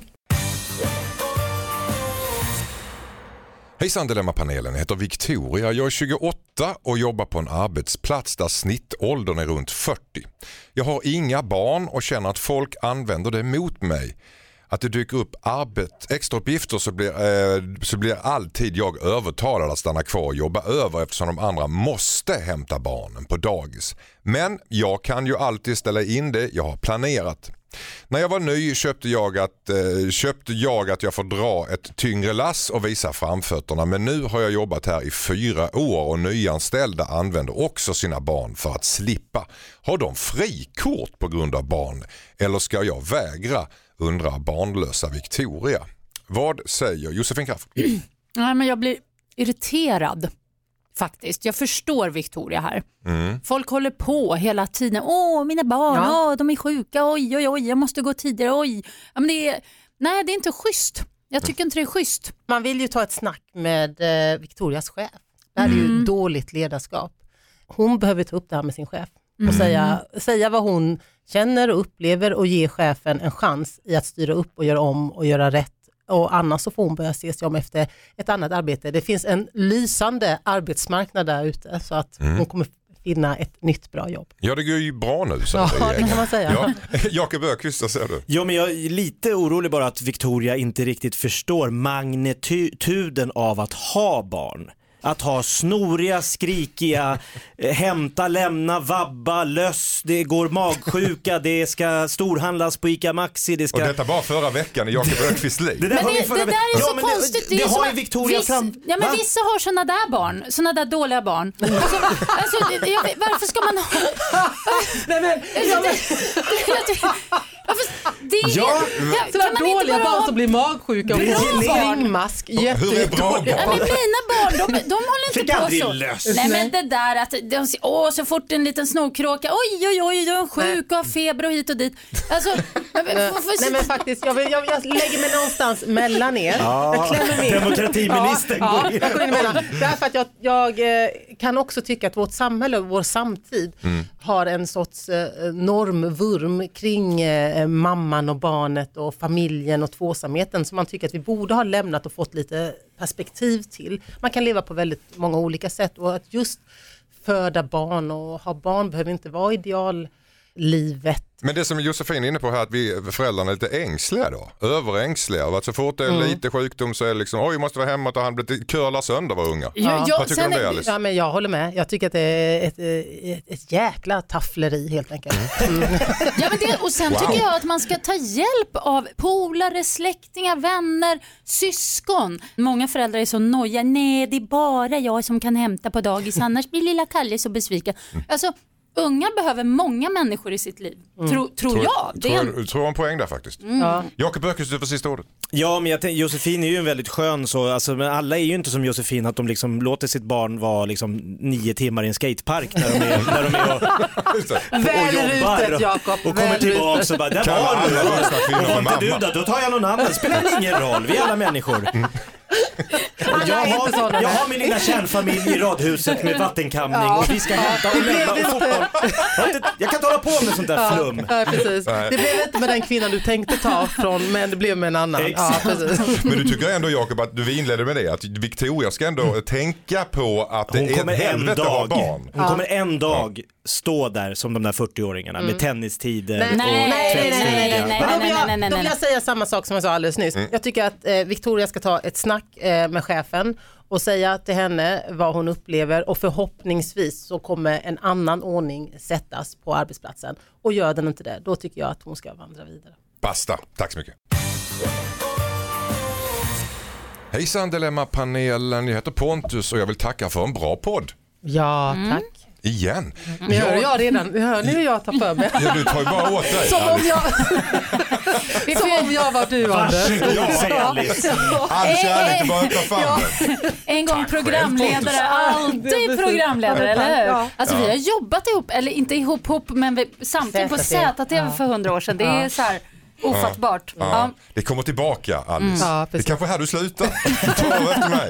[SPEAKER 4] Hejsan Dilemma-panelen, jag heter Victoria. Jag är 28 och jobbar på en arbetsplats där snittåldern är runt 40. Jag har inga barn och känner att folk använder det mot mig. Att det dyker upp extrauppgifter så blir alltid jag övertalad att stanna kvar och jobba över eftersom de andra måste hämta barnen på dagis. Men jag kan ju alltid ställa in det jag har planerat. När jag var ny köpte jag att jag får dra ett tyngre lass och visa framfötterna, men nu har jag jobbat här i 4 år och nyanställda använder också sina barn för att slippa. Har de frikort på grund av barn eller ska jag vägra, undrar barnlösa Victoria. Vad säger Josefin Crafoord?
[SPEAKER 7] Nej, men jag blir irriterad. Faktiskt. Jag förstår Victoria här. Folk håller på hela tiden. Mina barn, de är sjuka. Oj, jag måste gå tidigare. Oj. Ja, men det är inte schysst. Jag tycker inte det är schysst.
[SPEAKER 5] Man vill ju ta ett snack med Victorias chef. Det här är ju dåligt ledarskap. Hon behöver ta upp det här med sin chef. Och säga vad hon känner och upplever och ge chefen en chans i att styra upp och göra om och göra rätt. Och annars så får hon börja se sig om efter ett annat arbete. Det finns en lysande arbetsmarknad där ute, så att hon kommer finna ett nytt bra jobb.
[SPEAKER 4] Ja, det går ju bra nu. Så
[SPEAKER 5] det kan man säga.
[SPEAKER 4] Ja. Jakob Böckvist, vad säger du?
[SPEAKER 6] Ja, men jag är lite orolig bara att Victoria inte riktigt förstår magnituden av att ha barn. Att ha snoriga, skrikiga, hämta, lämna, vabba, löss, det går magsjuka, det ska storhandlas på Ica Maxi. Det ska...
[SPEAKER 4] Och detta var förra veckan i Jakob Böckvists liv.
[SPEAKER 7] Det där är så konstigt.
[SPEAKER 6] Det har ju Victoria
[SPEAKER 7] vissa har såna där barn, såna där dåliga barn. Alltså, varför ska man ha...
[SPEAKER 5] Nej, men... Sådana dåliga barn som blir magsjuka och springmask.
[SPEAKER 4] Hur är bra barn?
[SPEAKER 7] Men mina barn, de håller inte på så. Nej, men det där att de säger, så fort en liten snorkråka, oj, de är sjuk och har feber och hit och dit. Alltså,
[SPEAKER 5] nej, men faktiskt, jag lägger mig någonstans mellan er. Jag klämmer ner.
[SPEAKER 6] Demokratiministern går in.
[SPEAKER 5] Jag går in mellan. Därför att jag kan också tycka att vårt samhälle och vår samtid har en sorts normvurm kring mamman och barnet och familjen och tvåsamheten som man tycker att vi borde ha lämnat och fått lite perspektiv till. Man kan leva på väldigt många olika sätt, och att just föda barn och ha barn behöver inte vara ideallivet
[SPEAKER 4] Men det som Josefin är inne på här, att vi föräldrarna är lite ängsliga då. Överängsliga. Att så fort det är lite sjukdom så är det liksom, oj, måste vara hemma och ta hand om det. Curlar sönder var unga. Vad tycker du om det, Alice?
[SPEAKER 5] Ja, men jag håller med. Jag tycker att det är ett jäkla taffleri helt enkelt.
[SPEAKER 7] Ja, men och sen tycker jag att man ska ta hjälp av polare, släktingar, vänner, syskon. Många föräldrar är så noja. Nej, det är bara jag som kan hämta på dagis. Annars blir lilla Kalle så besviken. Alltså, unga behöver många människor i sitt liv. Tror jag.
[SPEAKER 4] Tror jag en poäng där faktiskt. Jakob Öqvist, du får sista ordet.
[SPEAKER 6] Ja, men jag tänkte, Josefin är ju en väldigt skön så, alltså, men alla är ju inte som Josefin att de liksom låter sitt barn vara liksom 9 timmar i en skatepark när de är och jobbar och kommer tillbaka och bara, där var du. Och var inte du då tar jag någon annan. Spelar ingen roll, vi är alla människor. Jag har min lilla kärnfamilj i radhuset med vattenkamning och vi ska hämta och lämna och fotboll. Jag kan inte hålla på med sånt där flum.
[SPEAKER 5] Ja, precis. Det blev inte med den kvinnan du tänkte ta från, men det blev med en annan. Ja, precis.
[SPEAKER 4] Men du tycker ändå, Jakob, att du inledde med det, att Victoria ska ändå tänka på att det är ett helvete att ha barn.
[SPEAKER 6] Hon kommer en dag stå där som de där 40-åringarna med tennistider och
[SPEAKER 5] Då vill jag säga samma sak som jag sa alldeles nyss. Jag tycker att Victoria ska ta ett snack med chefen och säga till henne vad hon upplever, och förhoppningsvis så kommer en annan ordning sättas på arbetsplatsen, och gör den inte det, då tycker jag att hon ska vandra vidare.
[SPEAKER 4] Basta, tack så mycket. Hejsan Dilemma-panelen, jag heter Pontus och jag vill tacka för en bra podd.
[SPEAKER 5] Ja, tack.
[SPEAKER 4] Igen.
[SPEAKER 5] Men hör jag redan, hör ni hur jag tar för mig?
[SPEAKER 4] Ja, du tar ju bara åt dig.
[SPEAKER 5] Som om jag var du, Anders.
[SPEAKER 4] All kärlek, bara öppna famnen.
[SPEAKER 7] En gång programledare, alltid programledare, eller hur?
[SPEAKER 5] Ja.
[SPEAKER 7] Alltså vi har jobbat ihop, eller inte ihop, men samtidigt på ZTV för 100 år sedan. Det är så här ofattbart.
[SPEAKER 4] Ja. Det kommer tillbaka, Alice. Det är kanske här du slutar. Ta över efter mig.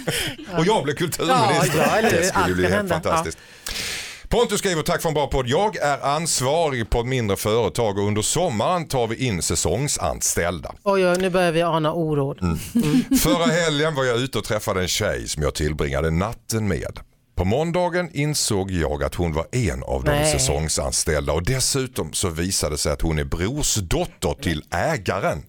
[SPEAKER 4] Och jag blir kulturminister. Det skulle bli helt fantastiskt. Pontus skriver, tack för en bra podd. Jag är ansvarig på ett mindre företag och under sommaren tar vi in säsongsanställda.
[SPEAKER 5] Oj, nu börjar vi ana oråd.
[SPEAKER 4] Förra helgen var jag ute och träffade en tjej som jag tillbringade natten med. På måndagen insåg jag att hon var en av de säsongsanställda, och dessutom så visade det sig att hon är brorsdotter till ägaren.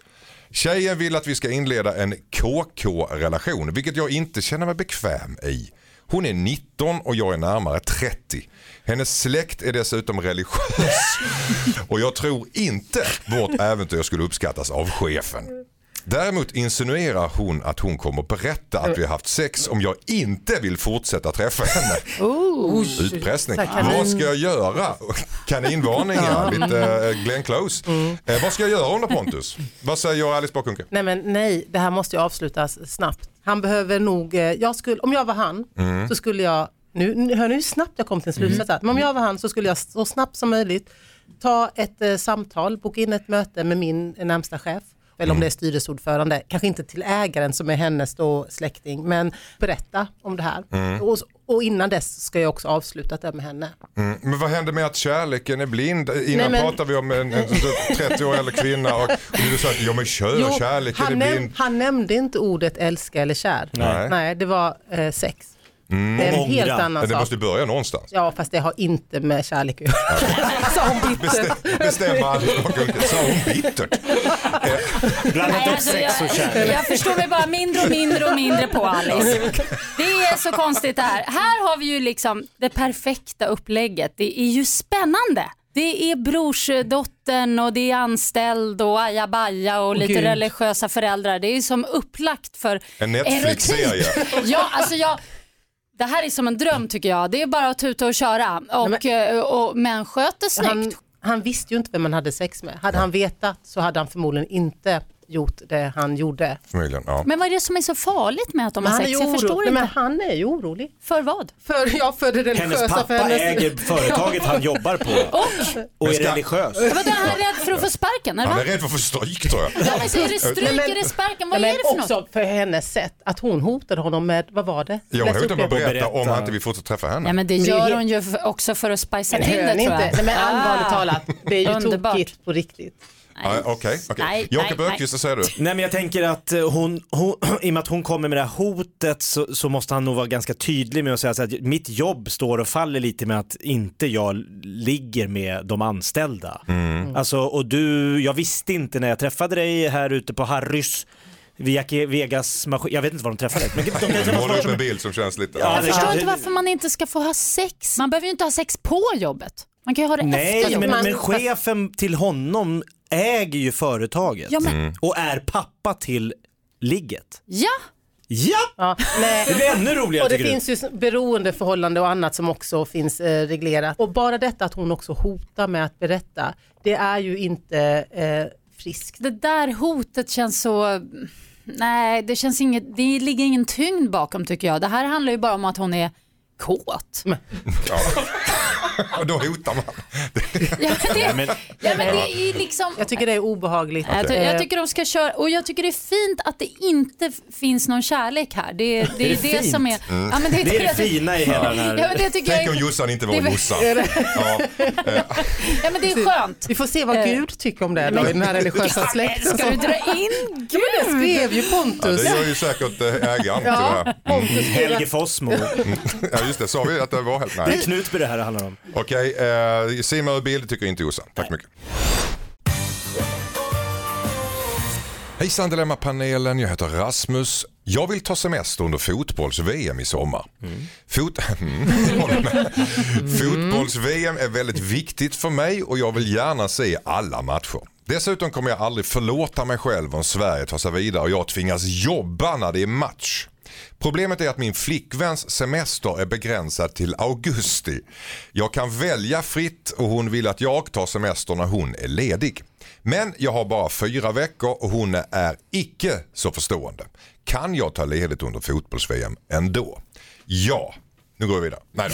[SPEAKER 4] Tjejen vill att vi ska inleda en KK-relation, vilket jag inte känner mig bekväm i. Hon är 19 och jag är närmare 30. Hennes släkt är dessutom religiös och jag tror inte vårt äventyr skulle uppskattas av chefen. Däremot insinuerar hon att hon kommer berätta att vi har haft sex om jag inte vill fortsätta träffa henne. Utpressning. Vad ska jag göra? Kaninvarningar, lite Glenn Close. Vad ska jag göra under Pontus? Vad säger Alice Bakunke?
[SPEAKER 5] Nej, det här måste ju avslutas snabbt. Han behöver nog, om jag var han så skulle jag, hör ni hur snabbt jag kom till en slutsats. Men om jag var han så skulle jag så snabbt som möjligt ta ett samtal, boka in ett möte med min närmsta chef. Eller om det är styrelseordförande, kanske inte till ägaren som är hennes då släkting, men berätta om det här. Och innan dess ska jag också avsluta det med henne.
[SPEAKER 4] Men vad händer med att kärleken är blind? Innan pratade vi om en 30 år eller kvinna och du sa att kärleken är blind.
[SPEAKER 5] Han nämnde inte ordet älska eller kär. Nej, det var sex. Det är en helt annan sak.
[SPEAKER 4] Det måste börja någonstans.
[SPEAKER 5] Ja, fast det har inte med kärlek att göra. Sa hon bittert.
[SPEAKER 4] Bestämma Alice Bakunke. Sa hon bittert?
[SPEAKER 6] Blandat upp sex och kärlek.
[SPEAKER 7] Jag förstår mig bara mindre på Alice. Det är så konstigt det här. Här har vi ju liksom det perfekta upplägget. Det är ju spännande. Det är brorsdottern och det är anställd och ajabaja och lite religiösa föräldrar. Det är ju som upplagt för
[SPEAKER 4] en Netflix-serie.
[SPEAKER 7] Ja, alltså det här är som en dröm tycker jag. Det är bara att tuta och köra. Men sköter snyggt.
[SPEAKER 5] Han visste ju inte vem man hade sex med. Hade han vetat så hade han förmodligen inte gjort det han gjorde.
[SPEAKER 4] Förmodligen, ja.
[SPEAKER 7] Men vad är det som är så farligt med att de har sex? Jag förstår inte.
[SPEAKER 5] Men han är ju orolig.
[SPEAKER 7] För vad?
[SPEAKER 5] För det religiösa.
[SPEAKER 6] Hennes pappa äger företaget han jobbar på. Och är religiös.
[SPEAKER 7] Vad är han rädd för att få sparken? Eller?
[SPEAKER 4] Han är rädd för att få stryk, tror jag.
[SPEAKER 7] Ja, men så är det stryk, är det sparken? Vad är det för något?
[SPEAKER 5] Också för hennes sätt att hon hotade honom med, vad var det?
[SPEAKER 4] Jag har inte bara berätta om han inte vill fortsätta träffa henne.
[SPEAKER 7] Ja, men det gör hon ju också för att spicea till det, tror jag.
[SPEAKER 5] Nej, men allvarligt talat, det är ju tokigt på riktigt.
[SPEAKER 4] Okej. Jakob Öqvist, vad säger du?
[SPEAKER 6] Nej, men jag tänker att hon i och med att hon kommer med det här hotet så måste han nog vara ganska tydlig med att säga så att mitt jobb står och faller lite med att inte jag ligger med de anställda. Alltså, och jag visste inte när jag träffade dig här ute på Harrys Vegas maskin. Jag vet inte var de träffades. Men
[SPEAKER 4] de målar upp en bild som känns lite...
[SPEAKER 7] Jag förstår inte varför man inte ska få ha sex. Man behöver ju inte ha sex på jobbet. Man kan ju ha det efter jobbet.
[SPEAKER 6] Men chefen till honom äger ju företaget och är pappa till ligget. Ja,
[SPEAKER 5] nej.
[SPEAKER 6] Det blir ännu roligare.
[SPEAKER 5] Och det finns ju beroendeförhållande och annat som också finns reglerat. Och bara detta att hon också hotar med att berätta, det är ju inte friskt.
[SPEAKER 7] Det där hotet känns så... Nej, det känns inget... Det ligger ingen tyngd bakom, tycker jag. Det här handlar ju bara om att hon är kåt.
[SPEAKER 4] Och då hotar man.
[SPEAKER 7] Men det är liksom...
[SPEAKER 5] Jag tycker det är obehagligt.
[SPEAKER 7] Jag tycker de ska köra, och jag tycker det är fint att det inte finns någon kärlek här. Det är det som är... Ja, men
[SPEAKER 6] det är det fina i hela den här...
[SPEAKER 7] Ja, men det tycker
[SPEAKER 4] Tänk om Jossan inte var Jossan.
[SPEAKER 7] Ja, men det är skönt.
[SPEAKER 5] Vi får se vad Gud tycker om det då, i den här religiösa släkten.
[SPEAKER 7] Ska du dra in Gud?
[SPEAKER 5] Det skrev ju Pontus.
[SPEAKER 4] Ja, det gör ju säkert ägaren till det här.
[SPEAKER 6] Helge Fossmo.
[SPEAKER 4] Ja, just det. Sa vi att det var helt... Nej.
[SPEAKER 6] Det är Knutby det här handlar om.
[SPEAKER 4] Okej, Simma och bild tycker inte Jossan. Tack mycket. Hejsan Dilemma-panelen, jag heter Rasmus. Jag vill ta semester under fotbolls-VM i sommar. Fotbolls-VM är väldigt viktigt för mig och jag vill gärna se alla matcher. Dessutom kommer jag aldrig förlåta mig själv om Sverige tar sig vidare och jag tvingas jobba när det är match. Problemet är att min flickväns semester är begränsad till augusti. Jag kan välja fritt och hon vill att jag tar semester när hon är ledig. Men jag har bara 4 veckor och hon är icke så förstående. Kan jag ta ledigt under fotbolls-VM ändå? Ja. Nu går vi vidare. Nej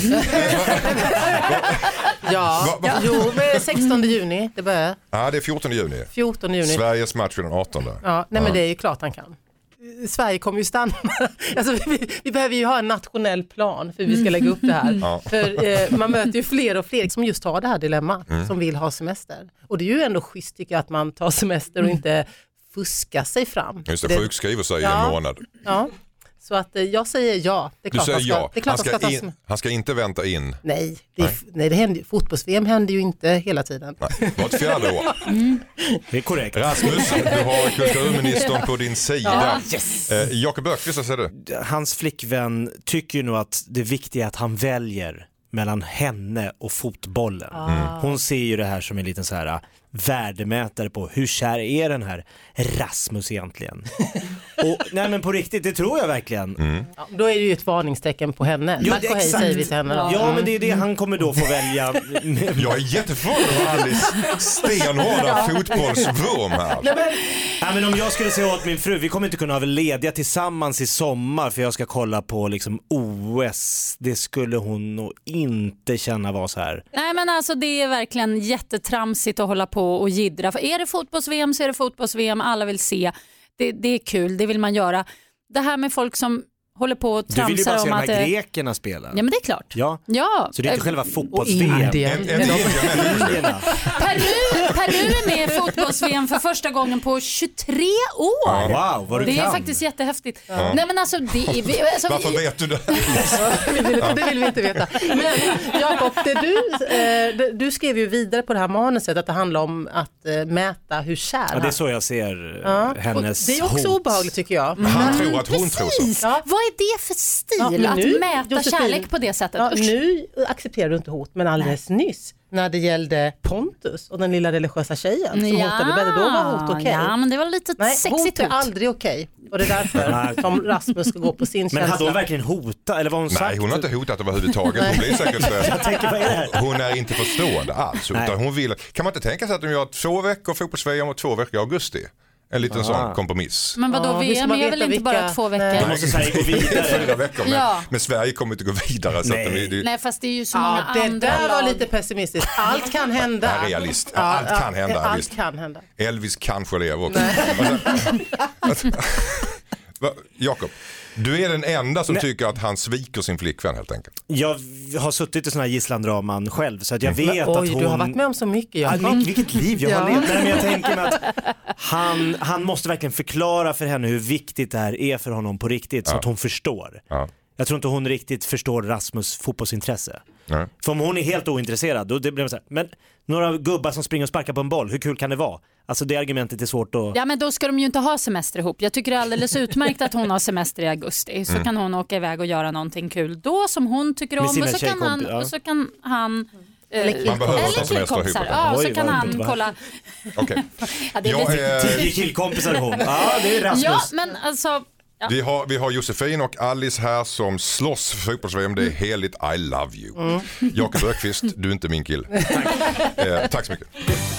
[SPEAKER 4] då.
[SPEAKER 5] Jo, 16 juni, det börjar.
[SPEAKER 4] Ja, det är 14 juni.
[SPEAKER 5] 14 juni.
[SPEAKER 4] Sveriges match är den 18.
[SPEAKER 5] Ja, nej men det är ju klart han kan. Sverige kommer ju stanna. Alltså, vi behöver ju ha en nationell plan för hur vi ska lägga upp det här. För man möter ju fler och fler som just har det här dilemmat, som vill ha semester. Och det är ju ändå schysst tycker jag att man tar semester och inte fuskar sig fram.
[SPEAKER 4] Just det, sjukskriver sig i en månad.
[SPEAKER 5] Ja. Så att jag säger ja. Det är klart
[SPEAKER 4] du säger ja.
[SPEAKER 5] Det är klart
[SPEAKER 4] han ska inte vänta in.
[SPEAKER 5] Nej, det händer, fotbolls-VM händer ju inte hela tiden.
[SPEAKER 4] Nej, var ett 4:e år.
[SPEAKER 6] Det är korrekt.
[SPEAKER 4] Rasmus, du har kulturministern på din sida.
[SPEAKER 6] Ja, yes.
[SPEAKER 4] Jakob Öqvist, vad säger du?
[SPEAKER 6] Hans flickvän tycker ju nog att det viktiga är att han väljer mellan henne och fotbollen. Hon ser ju det här som en liten så här värdemätare på hur kär är den här Rasmus egentligen. Och nej men på riktigt, det tror jag verkligen.
[SPEAKER 5] Ja, då är det ju ett varningstecken på henne.
[SPEAKER 6] Ja,
[SPEAKER 5] Tack och hej säger vi till henne då.
[SPEAKER 6] Ja, men det är det han kommer då få välja.
[SPEAKER 4] Jag är jätteförvånad över Alice stenhårda fotbollsvurm här.
[SPEAKER 6] Ja, men om jag skulle säga åt min fru, vi kommer inte kunna ha lediga tillsammans i sommar för jag ska kolla på liksom OS. Det skulle hon nog inte känna var så här.
[SPEAKER 7] Nej, men alltså det är verkligen jättetramsigt att hålla på och jiddra. För är det fotbolls-VM så är det fotbolls-VM. Alla vill se. Det är kul, det vill man göra. Det här med folk som håller på och tramsar om att...
[SPEAKER 6] Du vill ju bara se de här grekerna spela.
[SPEAKER 7] Ja, men det är klart.
[SPEAKER 6] Ja. Så det är inte själva fotbolls-VM.
[SPEAKER 7] Peru är med i fotbolls-VM för första gången på 23 år.
[SPEAKER 6] Wow, vad du
[SPEAKER 7] det är
[SPEAKER 6] kan.
[SPEAKER 7] faktiskt jättehäftigt. Nej, men alltså,
[SPEAKER 4] varför vet du det?
[SPEAKER 5] Det vill vi inte veta. Men Jakob, du skrev ju vidare på det här manuset att det handlar om att mäta hur kär
[SPEAKER 6] det är så jag ser hennes
[SPEAKER 5] det är också
[SPEAKER 6] hot.
[SPEAKER 5] obehagligt tycker jag.
[SPEAKER 4] Han tror att hon tror så.
[SPEAKER 7] Ja. Vad är det för stil att mäta
[SPEAKER 5] Josefin,
[SPEAKER 7] kärlek på det sättet?
[SPEAKER 5] Ja, nu accepterar du inte hot, men alldeles nyss när det gällde Pontus och den lilla religiösa tjejen som hotade, då var hot okej.
[SPEAKER 7] Ja, men det var lite sexigt
[SPEAKER 5] hot är aldrig okej. Och det är därför som Rasmus ska gå på sin känsla.
[SPEAKER 6] Men hade hon verkligen hotat? Eller var hon sagt?
[SPEAKER 4] Nej, hon har inte hotat överhuvudtaget. Hon blir säkert hon är inte förstående alls. Utan hon vill, kan man inte tänka sig att de gör 2 veckor fotbolls-VM och 2 veckor i augusti? En liten sån kompromiss.
[SPEAKER 7] Men vadå, VM är väl inte bara 2 veckor?
[SPEAKER 6] Då måste Sverige gå vidare.
[SPEAKER 4] 4 veckor, men Sverige kommer inte gå vidare. Så
[SPEAKER 7] Nej, fast det är ju så många
[SPEAKER 5] det
[SPEAKER 7] andra
[SPEAKER 5] där var
[SPEAKER 7] lag.
[SPEAKER 5] lite pessimistiskt. Allt kan hända.
[SPEAKER 4] Ja, realist. Allt kan hända.
[SPEAKER 5] Allt kan hända.
[SPEAKER 4] Elvis kanske lever också. Jakob, Du är den enda som tycker att han sviker sin flickvän helt enkelt.
[SPEAKER 6] Jag har suttit i såna här gisslandraman själv så att jag vet att hon...
[SPEAKER 5] du har varit med om så mycket.
[SPEAKER 6] Vilket liv jag har levt. Men jag tänker mig att han måste verkligen förklara för henne hur viktigt det här är för honom på riktigt så att hon förstår. Ja. Jag tror inte hon riktigt förstår Rasmus fotbollsintresse. Nej. För om hon är helt ointresserad då blir det så här, men några gubbar som springer och sparkar på en boll, hur kul kan det vara? Alltså det argumentet är svårt att...
[SPEAKER 7] Ja men då ska de ju inte ha semester ihop. Jag tycker det är alldeles utmärkt att hon har semester i augusti. Så kan hon åka iväg och göra någonting kul då som hon tycker om. Och så kan han... Eller killkompisar. Ja, så kan han kolla.
[SPEAKER 4] Okej.
[SPEAKER 7] Ja, det är
[SPEAKER 6] 10 killkompisar hon. Ja, det är Rasmus.
[SPEAKER 7] Ja, men alltså...
[SPEAKER 4] Ja. Vi har Josefin och Alice här som slåss för fotbolls-VM. Det är heligt, I love you. Jakob Öqvist, du är inte min kille. Tack. Tack så mycket.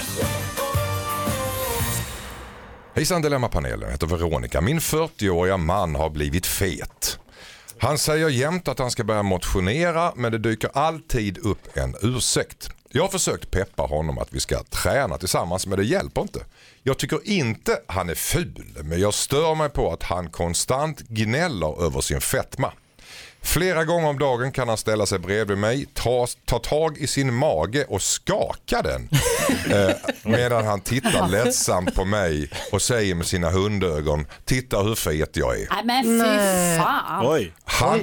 [SPEAKER 4] Hejsan Dilemma-panelen, jag heter Veronica. Min 40-åriga man har blivit fet. Han säger jämt att han ska börja motionera, men det dyker alltid upp en ursäkt. Jag har försökt peppa honom att vi ska träna tillsammans, men det hjälper inte. Jag tycker inte han är ful, men jag stör mig på att han konstant gnäller över sin fetma. Flera gånger om dagen kan han ställa sig bredvid mig, ta tag i sin mage och skaka den. Medan han tittar ledsamt på mig och säger med sina hundögon, titta hur fet jag är.
[SPEAKER 7] Nej men fy fan.
[SPEAKER 6] Oj.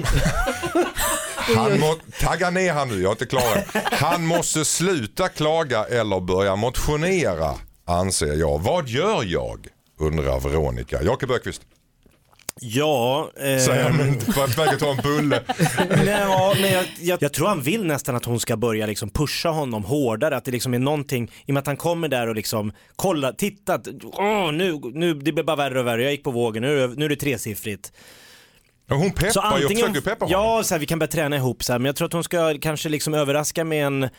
[SPEAKER 4] Han må tagga ner han nu, jag är inte klar. Han måste sluta klaga eller börja motionera, anser jag. Vad gör jag? Undrar Veronica. Jakob Öqvist.
[SPEAKER 6] Ja,
[SPEAKER 4] säger han för att väga ta en bulle.
[SPEAKER 6] Nej, men jag tror han vill nästan att hon ska börja liksom pusha honom hårdare, att det liksom är någonting i och med att han kommer där och liksom kolla, titta, nu det blir bara värre och värre. Jag gick på vågen, nu är det 3-siffrigt.
[SPEAKER 4] Hon peppar
[SPEAKER 6] så antingen,
[SPEAKER 4] ju och försöker peppa honom.
[SPEAKER 6] Ja, så här, vi kan börja träna ihop så här, men jag tror att hon ska kanske liksom överraska med en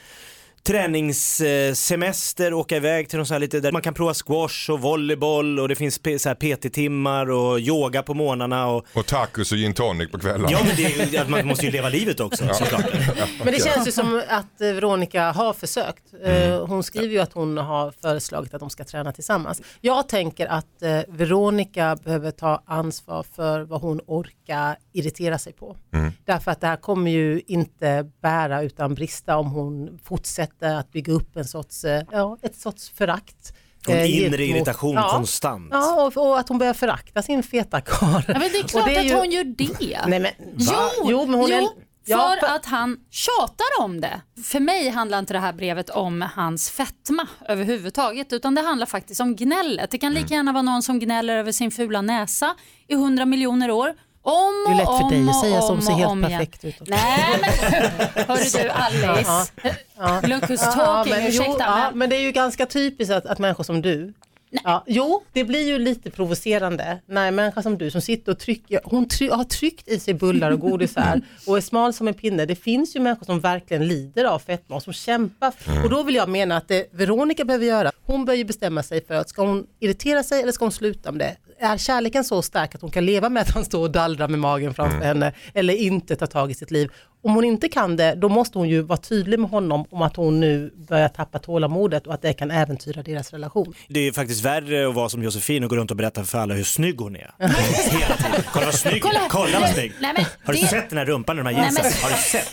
[SPEAKER 6] träningssemester, åka iväg till någon så här lite där man kan prova squash och volleyboll och det finns så här PT-timmar och yoga på morgnarna och
[SPEAKER 4] tacos och gin tonic på kvällen.
[SPEAKER 6] Ja, men man måste ju leva livet också såklart.
[SPEAKER 5] Men det känns ju som att Veronica har försökt. Hon skriver ju att hon har föreslagit att de ska träna tillsammans. Jag tänker att Veronica behöver ta ansvar för vad hon orkar irritera sig på. Därför att det här kommer ju inte bära utan brista om hon fortsätter att bygga upp en sorts, ett sorts förakt.
[SPEAKER 6] En inre irritation konstant.
[SPEAKER 5] Ja, och att hon börjar förakta sin feta karl.
[SPEAKER 7] Ja, men det är klart att hon gör det.
[SPEAKER 5] Nej, men,
[SPEAKER 7] jo, men hon för att han tjatar om det. För mig handlar inte det här brevet om hans fetma överhuvudtaget, utan det handlar faktiskt om gnället. Det kan lika gärna vara någon som gnäller över sin fula näsa i 100 miljoner år.
[SPEAKER 5] Det är lätt för dig att säga som ser helt perfekt ut.
[SPEAKER 7] Nej, men hörru du Alice. Look who's talking, ursäkta.
[SPEAKER 5] Men det är ju ganska typiskt att människor som du. Ja, jo, det blir ju lite provocerande när en människa som du som sitter och trycker, hon har tryckt i sig bullar och godis här och är smal som en pinne. Det finns ju människor som verkligen lider av fetma och som kämpar. Och då vill jag mena att det Veronica behöver göra, hon bör ju bestämma sig för att ska hon irritera sig eller ska hon sluta med det? Är kärleken så stark att hon kan leva med att han står och dallrar med magen framför henne eller inte ta tag i sitt liv? Om hon inte kan det, då måste hon ju vara tydlig med honom om att hon nu börjar tappa tålamodet och att det kan äventyra deras relation. Det är faktiskt värre att vara som Josefin och gå runt och berätta för alla hur snygg hon är. Hela tiden. Kolla vad snygg. Kolla vad snygg. Har du sett den här rumpan i de här jeansen? Har du sett?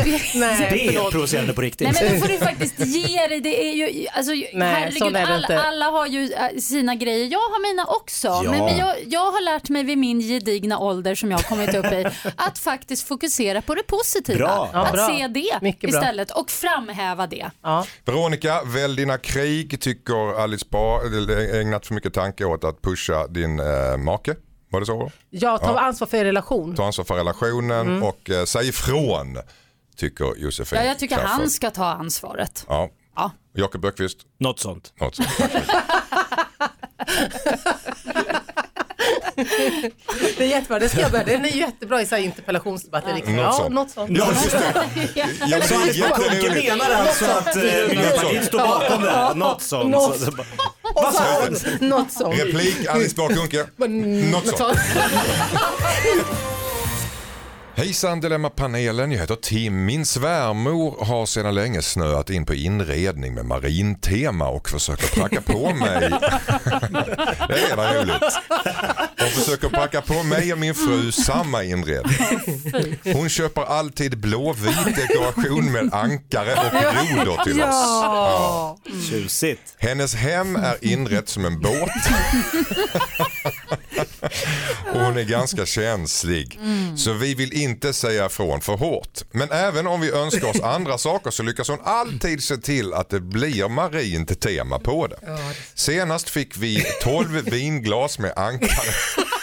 [SPEAKER 5] Det är provocerande på riktigt.
[SPEAKER 7] Nej, men då får du faktiskt ge dig. Det är ju, alltså, herregud, alla har ju sina grejer. Jag har mina också. Ja. Men jag har lärt mig vid min gedigna ålder som jag har kommit upp i att faktiskt fokusera på det positiva. Att se det istället och framhäva det. Ja.
[SPEAKER 4] Veronica, välj dina krig, tycker Alice ägnat för mycket tanke åt att pusha din make. Var det så?
[SPEAKER 5] Ja, ta ansvar för relation.
[SPEAKER 4] Ta ansvar för relationen och säg ifrån, tycker Josefin.
[SPEAKER 7] Ja, jag tycker han ska ta ansvaret.
[SPEAKER 4] Ja. Jakob Böckvist?
[SPEAKER 6] Något sånt.
[SPEAKER 5] Det är jättebra, det ska jag börja. Den är jättebra i så här interpellationsdebatter.
[SPEAKER 4] Något sånt.
[SPEAKER 6] Jag menar alltså att Miljöpartiet står bakom det. Något sånt.
[SPEAKER 4] Replik, Alice Bakunke. Något sånt. Hejsan Dilemma-panelen, jag heter Tim. Min svärmor har sedan länge snöat in på inredning med marintema och försöker pracka på mig. Det är redan roligt. Hon försöker pracka på mig och min fru samma inredning. Hon köper alltid blåvit dekoration med ankare och grodor till oss. Ja.
[SPEAKER 6] Tjusigt.
[SPEAKER 4] Hennes hem är inrett som en båt. Och hon är ganska känslig. Så vi vill inte säga ifrån för hårt. Men även om vi önskar oss andra saker så lyckas hon alltid se till att det blir marint tema på det. Senast fick vi 12 vinglas med ankare.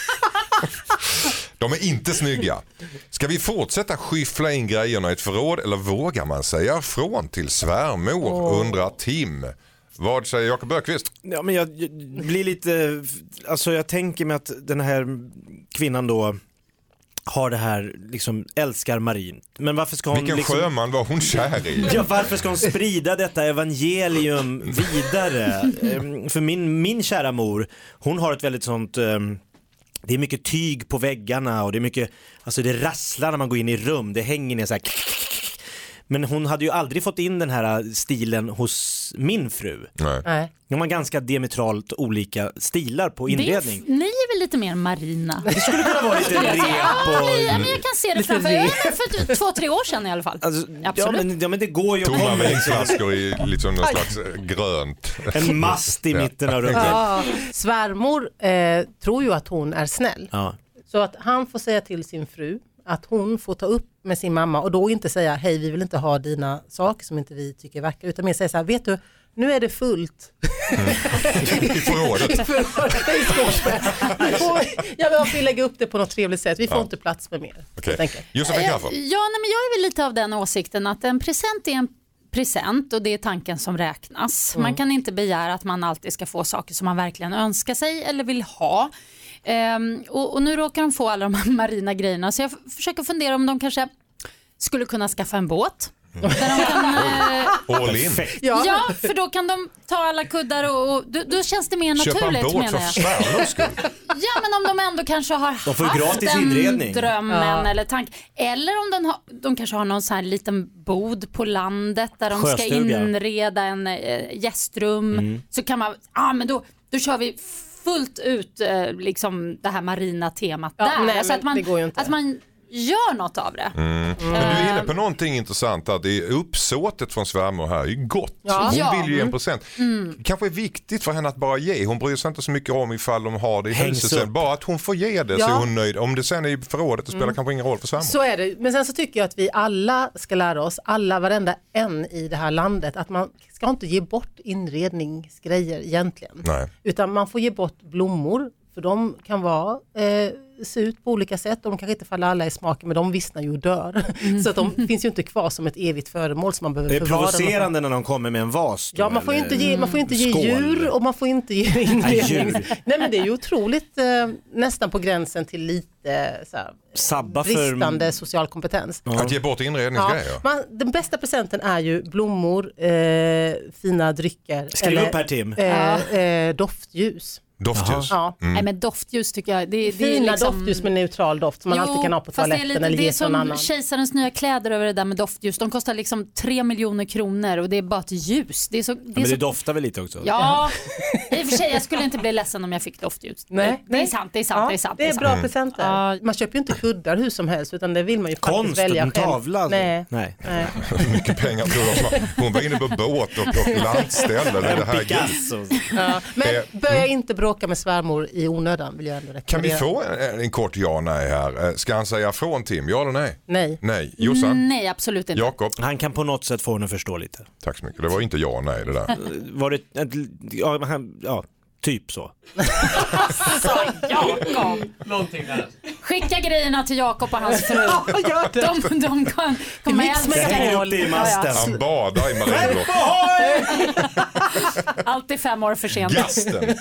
[SPEAKER 4] De är inte snygga. Ska vi fortsätta skyffla in grejerna i ett förråd eller vågar man säga ifrån till svärmor, undrar Tim. Vad säger Jakob Bökvist?
[SPEAKER 6] Ja, men jag blir lite, alltså jag tänker mig att den här kvinnan då har det här, liksom älskar marin. Men varför ska hon
[SPEAKER 4] Vilken sjöman var hon kär i?
[SPEAKER 6] Ja, varför ska hon sprida detta evangelium vidare? För min kära mor, hon har ett väldigt sånt, det är mycket tyg på väggarna och det är mycket, alltså det rasslar när man går in i rum, det hänger ner så här. Men hon hade ju aldrig fått in den här stilen hos min fru.
[SPEAKER 4] Nej.
[SPEAKER 6] De har ganska diametralt olika stilar på inredning.
[SPEAKER 7] Ni är väl lite mer marina?
[SPEAKER 6] Det skulle kunna vara lite rep
[SPEAKER 7] Ja, men jag kan se det framför mig. För 2-3 år sedan i alla fall.
[SPEAKER 6] Alltså,
[SPEAKER 7] absolut.
[SPEAKER 6] Ja, men det går ju att
[SPEAKER 4] tomma
[SPEAKER 6] komma
[SPEAKER 4] vinflaskor i liksom någon slags grönt.
[SPEAKER 6] en mast i mitten av rummet.
[SPEAKER 5] Ja. Svärmor tror ju att hon är snäll.
[SPEAKER 6] Ja.
[SPEAKER 5] Så att han får säga till sin fru att hon får ta upp med sin mamma och då inte säga hej, vi vill inte ha dina saker som inte vi tycker är vackra, utan mer säga så här, vet du, nu är det fullt.
[SPEAKER 4] I förrådet.
[SPEAKER 5] Jag vill lägga upp det på något trevligt sätt. Vi får inte plats med mer.
[SPEAKER 4] Okay. Josefin Crafoord.
[SPEAKER 7] Ja, nej, men jag är väl lite av den åsikten att en present är en present och det är tanken som räknas. Man kan inte begära att man alltid ska få saker som man verkligen önskar sig eller vill ha. Och nu råkar de få alla de här marina grejerna, så jag försöker fundera om de kanske skulle kunna skaffa en båt. Där de kan,
[SPEAKER 4] all in.
[SPEAKER 7] Ja, för då kan de ta alla kuddar och då känns det mer naturligt.
[SPEAKER 4] Köpa en båt för svärmors skull.
[SPEAKER 7] Ja, men om de ändå kanske har haft
[SPEAKER 6] inredning.
[SPEAKER 7] Drömmen eller tank. Eller om de kanske har någon sån här liten bod på landet där de ska inreda en gästrum. Så kan man, men då kör vi fullt ut liksom det här marina temat där.
[SPEAKER 5] Nej,
[SPEAKER 7] så att man gör något av det.
[SPEAKER 4] Men du är inne på någonting intressant, att det är uppsåtet från svärmor här är ju gott. Hon vill ju 1%. Kanske är viktigt för henne att bara ge. Hon bryr sig inte så mycket om ifall de har det i huset sen. Bara att hon får ge det så är hon nöjd. Om det sen är i förrådet, det spelar kanske ingen roll för svärmor.
[SPEAKER 5] Så är det. Men sen så tycker jag att vi alla ska lära oss, varenda en i det här landet, att man ska inte ge bort inredningsgrejer egentligen. Nej. Utan man får ge bort blommor. För de kan se ut på olika sätt och de kanske inte faller alla i smaken, men de vissnar ju och dör. Så att de finns ju inte kvar som ett evigt föremål som man behöver förvara.
[SPEAKER 6] Det är provocerande när de kommer med en vas.
[SPEAKER 5] Ja, man får inte ge djur och man får inte ge inredning. Nej, men det är ju otroligt nästan på gränsen till lite bristande social kompetens.
[SPEAKER 4] Att ge bort inredningsgrejer.
[SPEAKER 5] Ja. Den bästa presenten är ju blommor, fina drycker.
[SPEAKER 6] Skriv upp här, Tim.
[SPEAKER 5] Doftljus.
[SPEAKER 4] Doftljus.
[SPEAKER 5] Ja.
[SPEAKER 7] Nej, men doftljus tycker jag. Det är
[SPEAKER 5] fina
[SPEAKER 7] liksom
[SPEAKER 5] doftljus med neutral doft som man alltid kan ha på toaletten eller ge någon annan.
[SPEAKER 7] Det är som Kejsarens nya kläder över det där med doftljus. De kostar liksom 3 miljoner kronor och det är bara ett ljus.
[SPEAKER 6] Men det doftar väl lite också?
[SPEAKER 7] Ja, i och för sig, jag skulle inte bli ledsen om jag fick doftljus. Nej. Det är sant. Det är
[SPEAKER 5] bra presenter. Man köper ju inte kuddar hur som helst, utan det vill man ju faktiskt välja själv.
[SPEAKER 6] Tavla.
[SPEAKER 5] Nej.
[SPEAKER 4] Mycket pengar tror jag. Hon var inne på båt och landställe. Det här
[SPEAKER 5] men börja inte bråka med svärmor i onödan, vill jag ändå rekommendera.
[SPEAKER 4] Kan vi få en kort ja-nej här? Ska han säga från Tim? Ja eller nej?
[SPEAKER 5] Nej.
[SPEAKER 4] Jossan?
[SPEAKER 7] Nej, absolut inte.
[SPEAKER 4] Jakob?
[SPEAKER 6] Han kan på något sätt få henne att förstå lite.
[SPEAKER 4] Tack så mycket. Det var inte ja-nej det där.
[SPEAKER 6] Var det typ så.
[SPEAKER 7] Jakob.
[SPEAKER 9] Någonting där.
[SPEAKER 7] Skicka grejerna till Jakob och hans fru. De kan komma
[SPEAKER 6] hänger upp det i masten.
[SPEAKER 4] Han badar i marinblått.
[SPEAKER 7] Alltid 5 år för sent.
[SPEAKER 4] Gasten.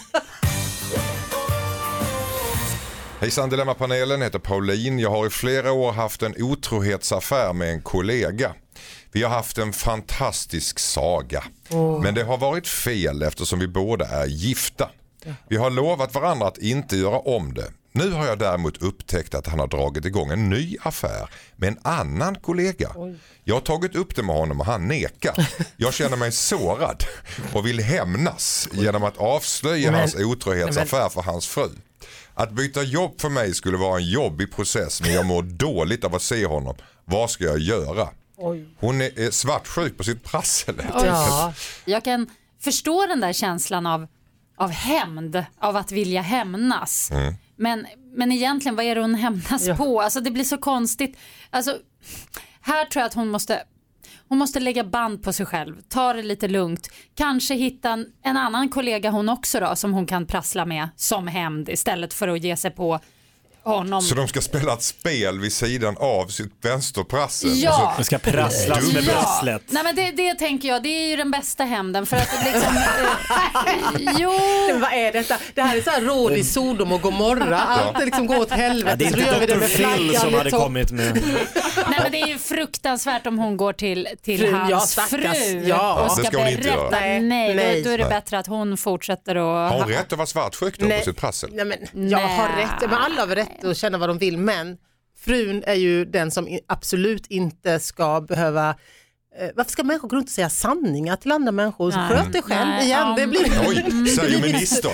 [SPEAKER 4] Hejsan Dilemma-panelen, heter Pauline. Jag har i flera år haft en otrohetsaffär med en kollega. Vi har haft en fantastisk saga. Men det har varit fel eftersom vi båda är gifta. Vi har lovat varandra att inte göra om det. Nu har jag däremot upptäckt att han har dragit igång en ny affär med en annan kollega. Jag har tagit upp det med honom och han nekar. Jag känner mig sårad och vill hämnas genom att avslöja hans otrohetsaffär för hans fru. Att byta jobb för mig skulle vara en jobbig process, men jag mår dåligt av att se honom. Vad ska jag göra? Hon är svartsjuk på sitt prassel.
[SPEAKER 7] Ja. Jag kan förstå den där känslan av hämnd, av att vilja hämnas. Men egentligen, vad är det hon hämnas på? Alltså det blir så konstigt. Alltså, här tror jag att hon måste lägga band på sig själv. Ta det lite lugnt. Kanske hitta en annan kollega hon också då, som hon kan prassla med som hämnd istället för att ge sig på honom. Så
[SPEAKER 4] de ska spela ett spel vid sidan av sitt vänsterprassel?
[SPEAKER 7] Ja.
[SPEAKER 6] De ska prasslas med prasslet.
[SPEAKER 7] Nej, men det tänker jag, det är ju den bästa hämnden för att liksom, jo.
[SPEAKER 5] Men vad är detta? Det här är så här råd i Sodom och Gomorra. Allt liksom går åt helvete.
[SPEAKER 6] Det är inte Dr. Phil som hade kommit med.
[SPEAKER 7] Nej, men det är ju fruktansvärt om hon går till hans fru och ska berätta. Nej, då är det bättre att hon fortsätter och...
[SPEAKER 4] Har hon rätt att vara svartsjuk då på sitt prassel?
[SPEAKER 5] Nej, men jag har rätt. Men alla har rätt att känna vad de vill, men frun är ju den som absolut inte ska behöva... Varför ska människor gå runt och säga sanningar till andra människor? Så sköt dig själv igen. Det blir...
[SPEAKER 4] Oj, säger ministern.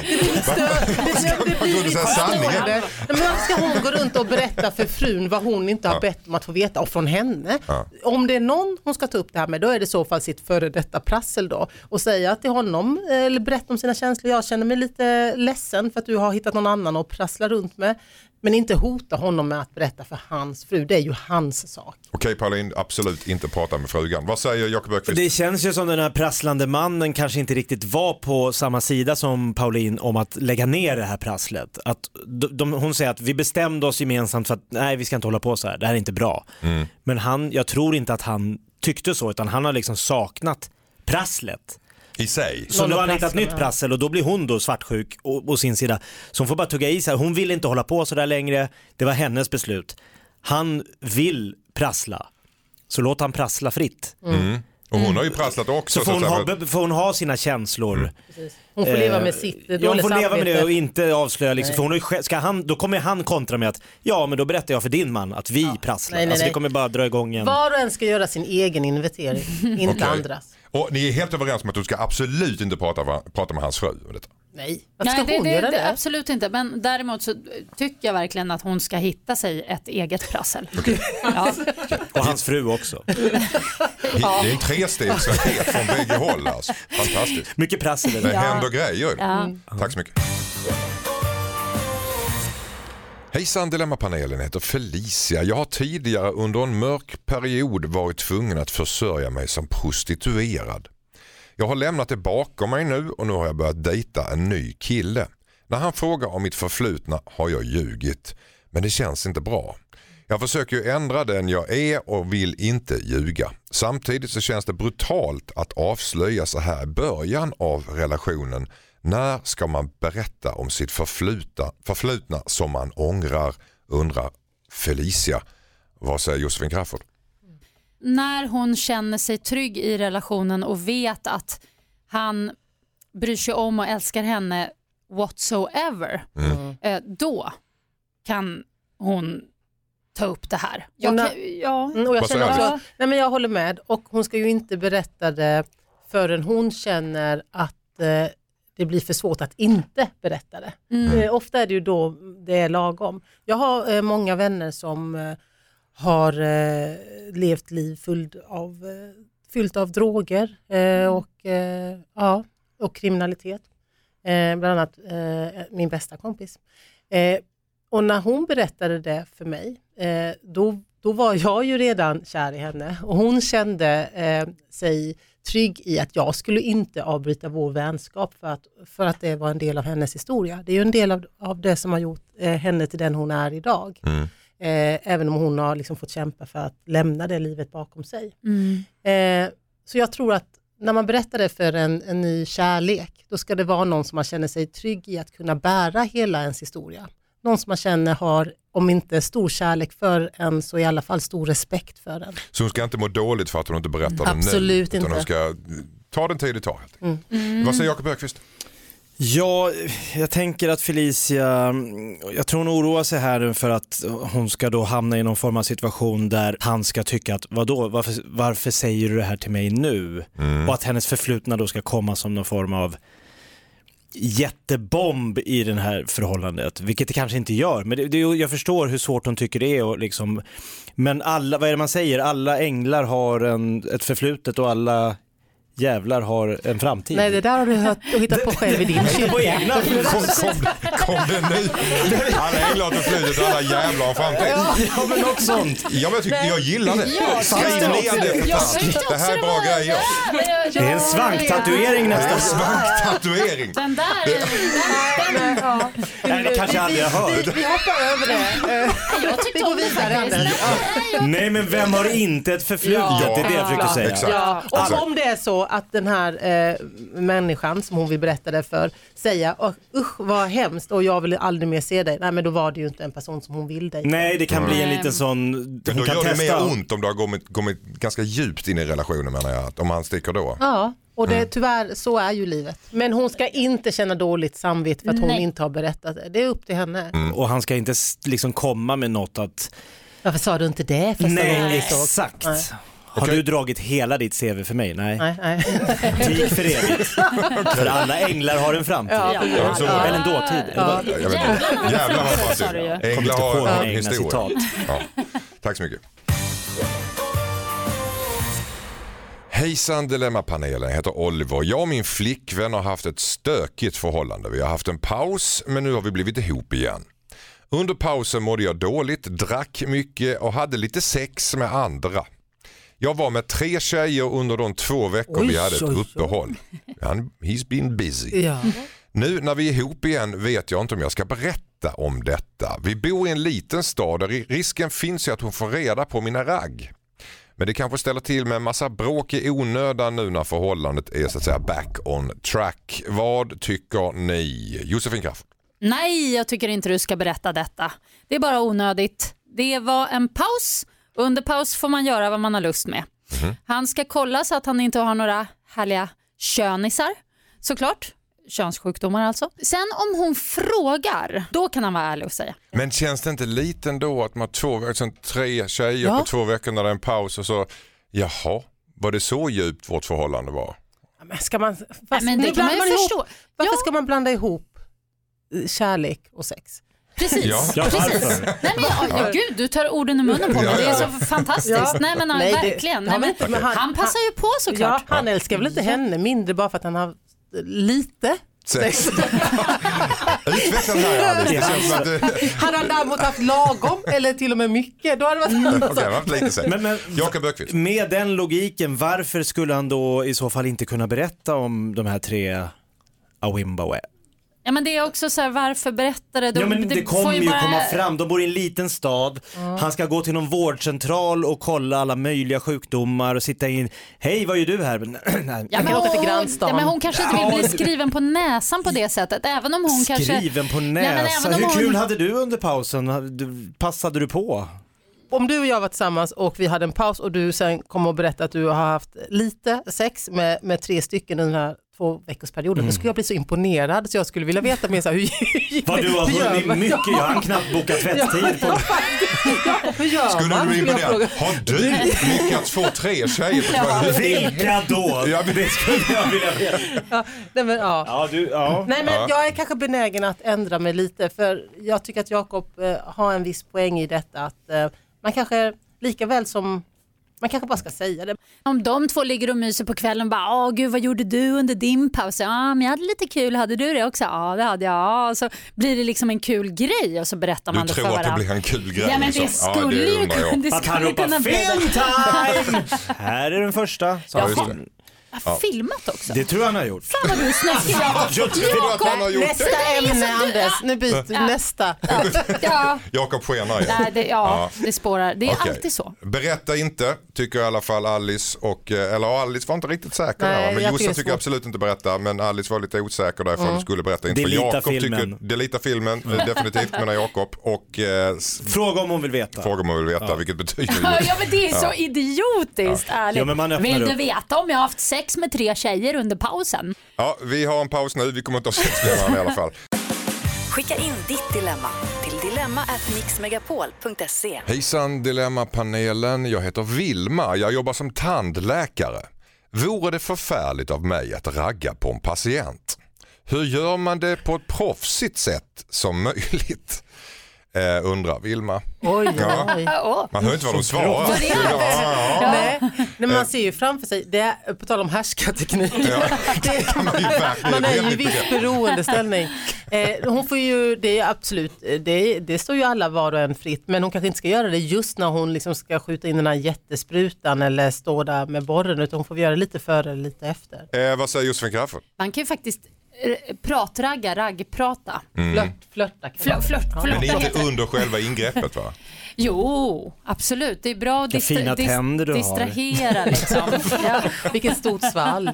[SPEAKER 5] Men ska hon gå runt och berätta för frun vad hon inte har bett om att få veta och från henne? Om det är någon hon ska ta upp det här med, då är det i så fall sitt före detta prassel då. Och säga till honom, eller berätta om sina känslor. Jag känner mig lite ledsen för att du har hittat någon annan att prassla runt med. Men inte hota honom med att berätta för hans fru. Det är ju hans sak.
[SPEAKER 4] Okej, Pauline, absolut inte prata med frugan. Vad säger Jakob Öqvist?
[SPEAKER 6] Det känns ju som den här prasslande mannen kanske inte riktigt var på samma sida som Pauline om att lägga ner det här prasslet. Att hon säger att vi bestämde oss gemensamt för att nej, vi ska inte hålla på så här. Det här är inte bra. Men jag tror inte att han tyckte så, utan han har liksom saknat prasslet.
[SPEAKER 4] I sig.
[SPEAKER 6] Så nu har han hittat nytt prassel och då blir hon då svartsjuk och sin sida. Så hon får bara tugga i sig. Hon vill inte hålla på så där längre. Det var hennes beslut. Han vill prassla. Så låt han prassla fritt.
[SPEAKER 4] Och hon har ju prasslat också.
[SPEAKER 6] Så får hon ha sina känslor.
[SPEAKER 5] Hon får leva med sitt dåliga
[SPEAKER 6] hon får leva med det och inte avslöja liksom, för då kommer han kontra med att men då berättar jag för din man att vi prasslar. Nej. Det kommer bara dra igång en...
[SPEAKER 5] Var och en ska göra sin egen inventering, inte andras.
[SPEAKER 4] Och ni är helt överens om att du ska absolut inte prata med hans fru om detta?
[SPEAKER 5] Nej, varför ska hon göra det?
[SPEAKER 7] Absolut inte, men däremot så tycker jag verkligen att hon ska hitta sig ett eget prassel.
[SPEAKER 6] Och hans fru också.
[SPEAKER 4] Det är en trestegsraket från bägge håll alltså. Fantastiskt.
[SPEAKER 6] Mycket prassel.
[SPEAKER 4] Det händer grejer. Tack så mycket. Hejsan, Dilemmapanelen heter Felicia. Jag har tidigare under en mörk period varit tvungen att försörja mig som prostituerad. Jag har lämnat det bakom mig nu och nu har jag börjat dejta en ny kille. När han frågar om mitt förflutna har jag ljugit, men det känns inte bra. Jag försöker ju ändra den jag är och vill inte ljuga. Samtidigt så känns det brutalt att avslöja så här i början av relationen. När ska man berätta om sitt förflutna som man ångrar, undrar Felicia. Vad säger Josefin Crafoord?
[SPEAKER 7] När hon känner sig trygg i relationen och vet att han bryr sig om och älskar henne whatsoever, då kan hon ta upp det här.
[SPEAKER 5] Och jag känner också, men jag håller med. Och hon ska ju inte berätta det förrän hon känner att det blir för svårt att inte berätta det. Ofta är det ju då det är lagom. Jag har många vänner som har levt liv fyllt av droger och kriminalitet. Bland annat min bästa kompis. Och när hon berättade det för mig, då var jag ju redan kär i henne. Och hon kände sig trygg i att jag skulle inte avbryta vår vänskap för att det var en del av hennes historia. Det är ju en del av det som har gjort henne till den hon är idag. Även om hon har liksom fått kämpa för att lämna det livet bakom sig. Så jag tror att när man berättar det för en ny kärlek, då ska det vara någon som man känner sig trygg i att kunna bära hela ens historia. Någon som man känner har, om inte stor kärlek för en, så i alla fall stor respekt för den.
[SPEAKER 4] Så hon ska inte må dåligt för att hon inte berättar det nu?
[SPEAKER 5] Absolut inte.
[SPEAKER 4] Utan hon ska ta den tid det tar. Vad säger Jakob Öqvist?
[SPEAKER 6] Ja, jag tänker att Felicia, jag tror hon oroar sig här för att hon ska då hamna i någon form av situation där han ska tycka att varför säger du det här till mig nu? Och att hennes förflutna då ska komma som någon form av jättebomb i den här förhållandet, vilket det kanske inte gör, men jag förstår hur svårt hon tycker det är och liksom, men alla, vad är det man säger, alla änglar har ett förflutet och alla jävlar har en framtid.
[SPEAKER 5] Nej, det där har du hört och hittat på själv i din kyrka.
[SPEAKER 4] Kom det nu? Alla änglar har förflutet och alla jävlar har framtid.
[SPEAKER 6] Ja, men något sånt.
[SPEAKER 4] Ja, men jag gillar det. Skriv ner det för fan. Det här är bra grejer.
[SPEAKER 6] Det är en svanktatuering nästan.
[SPEAKER 4] En svanktatuering.
[SPEAKER 7] Den där.
[SPEAKER 6] Nej, det kanske aldrig har hört.
[SPEAKER 5] Vi hoppar över det.
[SPEAKER 7] Jag tyckte om det faktiskt.
[SPEAKER 6] Nej, men vem har inte ett förflutet? Det är det jag försöker säga.
[SPEAKER 4] Exakt.
[SPEAKER 5] Ja, och om det är så att den här människan som hon vill berätta det för säga, usch vad hemskt och jag vill aldrig mer se dig. Nej, men då var det ju inte en person som hon vill dig.
[SPEAKER 6] Nej, det kan bli en liten sån.
[SPEAKER 4] Men då gör det mer ont om du har kommit ganska djupt in i relationen, menar jag, om han sticker då.
[SPEAKER 5] Ja, och det, tyvärr så är ju livet. Men hon ska inte känna dåligt samvete för att hon inte har berättat det. Det är upp till henne.
[SPEAKER 6] Och han ska inte liksom komma med något att...
[SPEAKER 5] Varför sa du inte det?
[SPEAKER 6] Nej, exakt. Nej. Har du dragit hela ditt CV för mig? Nej. Tik för evigt. För alla änglar har en framtid. Eller en dåtid.
[SPEAKER 4] Jävlar har framtid. Änglar har en historia. Ja. Tack så mycket. Hejsan Dilemma-panelen, jag heter Oliver. Jag och min flickvän har haft ett stökigt förhållande. Vi har haft en paus, men nu har vi blivit ihop igen. Under pausen mådde jag dåligt, drack mycket och hade lite sex med andra. Jag var med 3 tjejer under de 2 veckor vi hade ett uppehåll. He's been busy. Ja. Nu när vi är ihop igen vet jag inte om jag ska berätta om detta. Vi bor i en liten stad där risken finns ju att hon får reda på mina ragg. Men det kanske ställer till med en massa bråk i onödan nu när förhållandet är så att säga back on track. Vad tycker ni? Josefin Kraft?
[SPEAKER 7] Nej, jag tycker inte du ska berätta detta. Det är bara onödigt. Det var en paus. Under paus får man göra vad man har lust med. Han ska kolla så att han inte har några härliga könisar. Såklart. Könssjukdomar alltså. Sen om hon frågar, då kan han vara ärlig och säga.
[SPEAKER 4] Men känns det inte lite ändå att man har 3 tjejer på 2 veckor när det är en paus och så, jaha, var det så djupt vårt förhållande var?
[SPEAKER 5] Men ska man,
[SPEAKER 7] men det kan man ju förstå.
[SPEAKER 5] Varför ska man blanda ihop kärlek och sex?
[SPEAKER 7] Precis. Precis. Nej, men, gud, du tar orden i munnen på mig. Det är så fantastiskt. Nej, men verkligen. Han passar ju på såklart.
[SPEAKER 5] Ja, han älskar väl inte henne mindre bara för att han har lite sex.
[SPEAKER 4] Utveckla här.
[SPEAKER 5] Han har däremot haft lagom eller till och med mycket. Då hade det varit
[SPEAKER 4] lite sex. Men Jakob Böckvist.
[SPEAKER 6] Med den logiken, varför skulle han då i så fall inte kunna berätta om de här 3 Awimbawe?
[SPEAKER 7] Ja, men det är också så här, varför berättade de?
[SPEAKER 6] Ja, men det kommer ju komma fram. De bor i en liten stad. Han ska gå till någon vårdcentral och kolla alla möjliga sjukdomar och sitta in. Hej, vad gör du här?
[SPEAKER 7] Men hon kanske inte vill bli skriven på näsan på det sättet. Även om hon
[SPEAKER 6] skriven på näsan? Hur kul hade du under pausen? Passade du på?
[SPEAKER 5] Om du och jag var tillsammans och vi hade en paus och du sen kommer att berätta att du har haft lite sex med 3 stycken den här 2-veckorsperioden, då skulle jag bli så imponerad så jag skulle vilja veta mer så här,
[SPEAKER 6] vad du har hunnit mycket, jag har knappt bokat tvättid på.
[SPEAKER 4] Skulle du bli imponerad? Har du lyckats få 3 tjejer?
[SPEAKER 6] Vilka då? Det skulle jag vilja veta.
[SPEAKER 5] Nej, men jag är kanske benägen att ändra mig lite, för jag tycker att Jakob har en viss poäng i detta, att man kanske lika väl som man kanske bara ska säga det.
[SPEAKER 7] Om de 2 ligger och myser på kvällen och bara, gud, vad gjorde du under din paus? Ja, men jag hade lite kul. Hade du det också? Ja, det hade jag. Ja, så blir det liksom en kul grej och så berättar man det för varandra.
[SPEAKER 4] Du tror att det blir en kul grej?
[SPEAKER 7] Ja, men det skulle ju kunna.
[SPEAKER 6] Att han ropar film time! Här är den första.
[SPEAKER 7] Filmat också.
[SPEAKER 6] Det tror jag han har gjort.
[SPEAKER 7] Fan vad du är snäckig.
[SPEAKER 5] Nästa ämne, Anders. Nu byter vi nästa.
[SPEAKER 4] Jakob skenar
[SPEAKER 7] det spårar. Det är alltid så.
[SPEAKER 4] Berätta inte, tycker i alla fall Alice. Alice var inte riktigt säker. Nej, men Jossan tycker absolut inte berätta. Men Alice var lite osäker därför du skulle berätta inte.
[SPEAKER 6] Delita
[SPEAKER 4] för Jakob
[SPEAKER 6] filmen.
[SPEAKER 4] Delita filmen, definitivt, menar Jakob. Och
[SPEAKER 6] fråga om hon vill veta.
[SPEAKER 4] Vilket betyder
[SPEAKER 7] ja, men det är så idiotiskt, ärligt.
[SPEAKER 6] Ja, men
[SPEAKER 7] vill du veta om jag har haft sex sex med 3 tjejer under pausen.
[SPEAKER 4] Ja, vi har en paus nu. Vi kommer inte ha sex med varandra i alla fall.
[SPEAKER 8] Skicka in ditt dilemma till dilemma@mixmegapol.se.
[SPEAKER 4] Hejsan Dilemmapanelen, jag heter Vilma, jag jobbar som tandläkare. Vore det förfärligt av mig att ragga på en patient? Hur gör man det på ett proffsigt sätt som möjligt? Undrar Vilma.
[SPEAKER 5] Oj.
[SPEAKER 4] Man hör inte vad de svarar.
[SPEAKER 5] Nej, men man ser ju framför sig, det är, på tal om härskarteknik, man är ju i viss beroendeställning. Hon får ju, det är absolut, det står ju alla var och en fritt, men hon kanske inte ska göra det just när hon liksom ska skjuta in den här jättesprutan eller stå där med borren, utan hon får göra det lite före eller lite efter.
[SPEAKER 4] Vad säger Josefin Crafoord?
[SPEAKER 7] Man kan ju faktiskt raggprata.
[SPEAKER 5] Flörta.
[SPEAKER 4] Men inte under själva ingreppet, va?
[SPEAKER 7] Jo, absolut. Det är bra att distrahera liksom.
[SPEAKER 5] Ja, vilket stort svall.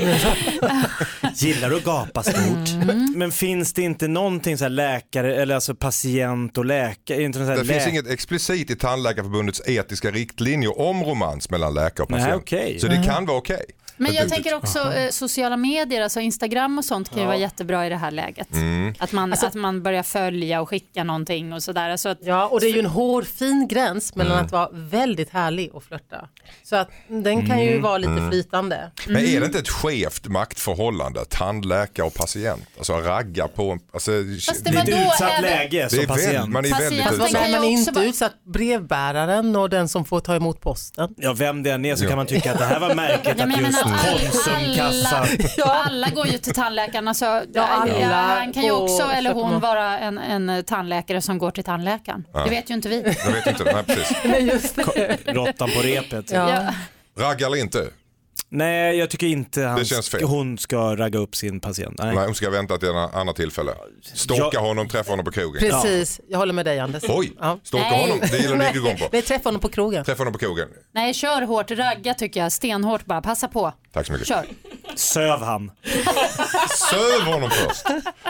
[SPEAKER 6] Gillar att gapa stort. Men finns det inte någonting så här läkare eller alltså patient och läkare? Inte så här
[SPEAKER 4] finns inget explicit i Tandläkarförbundets etiska riktlinjer om romans mellan läkare och patient.
[SPEAKER 6] Nej, okay.
[SPEAKER 4] Så det kan vara okej.
[SPEAKER 7] Men jag tänker också sociala medier, alltså Instagram och sånt kan ju vara jättebra i det här läget. Att man börjar följa och skicka någonting och sådär. Alltså
[SPEAKER 5] ja, och det är ju en hårfin gräns mellan att vara väldigt härlig och flirta. Så att den kan ju vara lite flytande.
[SPEAKER 4] Men är det inte ett skevt maktförhållande, tandläkare och patient? Alltså ragga på en... Alltså,
[SPEAKER 6] det är ett utsatt läge som patient.
[SPEAKER 4] Man är väldigt utsatt.
[SPEAKER 5] Men man är inte utsatt brevbäraren och den som får ta emot posten.
[SPEAKER 6] Ja, vem det än är så kan man tycka att det här var märkligt att just Konsumkassan.
[SPEAKER 7] Alla går ju till tandläkaren. Alltså, han kan ju också, eller hon, vara en tandläkare som går till tandläkaren. Det vet ju inte vi.
[SPEAKER 4] Jag vet inte, nej precis.
[SPEAKER 6] Råttan på repet.
[SPEAKER 7] Ja.
[SPEAKER 4] Ragga eller inte?
[SPEAKER 6] Nej, jag tycker inte hon ska ragga upp sin patient.
[SPEAKER 4] Nej, hon ska vänta till en annan tillfälle. Stalka honom, träffa honom på krogen.
[SPEAKER 5] Precis, jag håller med dig Anders.
[SPEAKER 4] Oj, stalka honom, det gillar ni igång på.
[SPEAKER 5] Nej, träffa honom på krogen.
[SPEAKER 7] Nej, kör hårt, ragga tycker jag, stenhårt bara, passa på.
[SPEAKER 4] Tack så mycket.
[SPEAKER 7] Kör.
[SPEAKER 6] Söv han.
[SPEAKER 4] Söv honom först.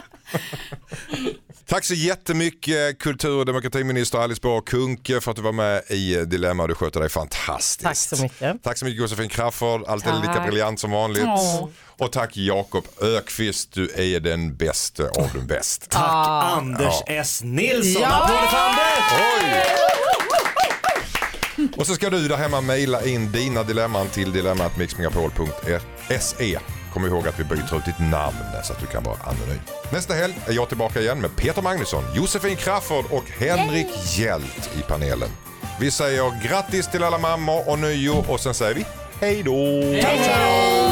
[SPEAKER 4] Tack så jättemycket kultur- och demokratiminister Alice Bah Kuhnke för att du var med i Dilemma och du sköter dig fantastiskt.
[SPEAKER 5] Tack så mycket.
[SPEAKER 4] Tack så mycket Josefin Crafoord, alltid lika briljant som vanligt. Och tack Jakob Ökvist, du är den bästa av den bäst.
[SPEAKER 6] Tack Anders S. Nilsson. Applåder för Anders!
[SPEAKER 4] Oj! Och så ska du där hemma mejla in dina dilemman till dilemma@mixmegapol.se. Kom ihåg att vi byter ut ditt namn så att du kan vara anonym. Nästa helg är jag tillbaka igen med Peter Magnusson, Josefin Crafoord och Henrik Hjelt i panelen. Vi säger grattis till alla mammor och nyår och sen säger vi hej då!
[SPEAKER 5] Hej!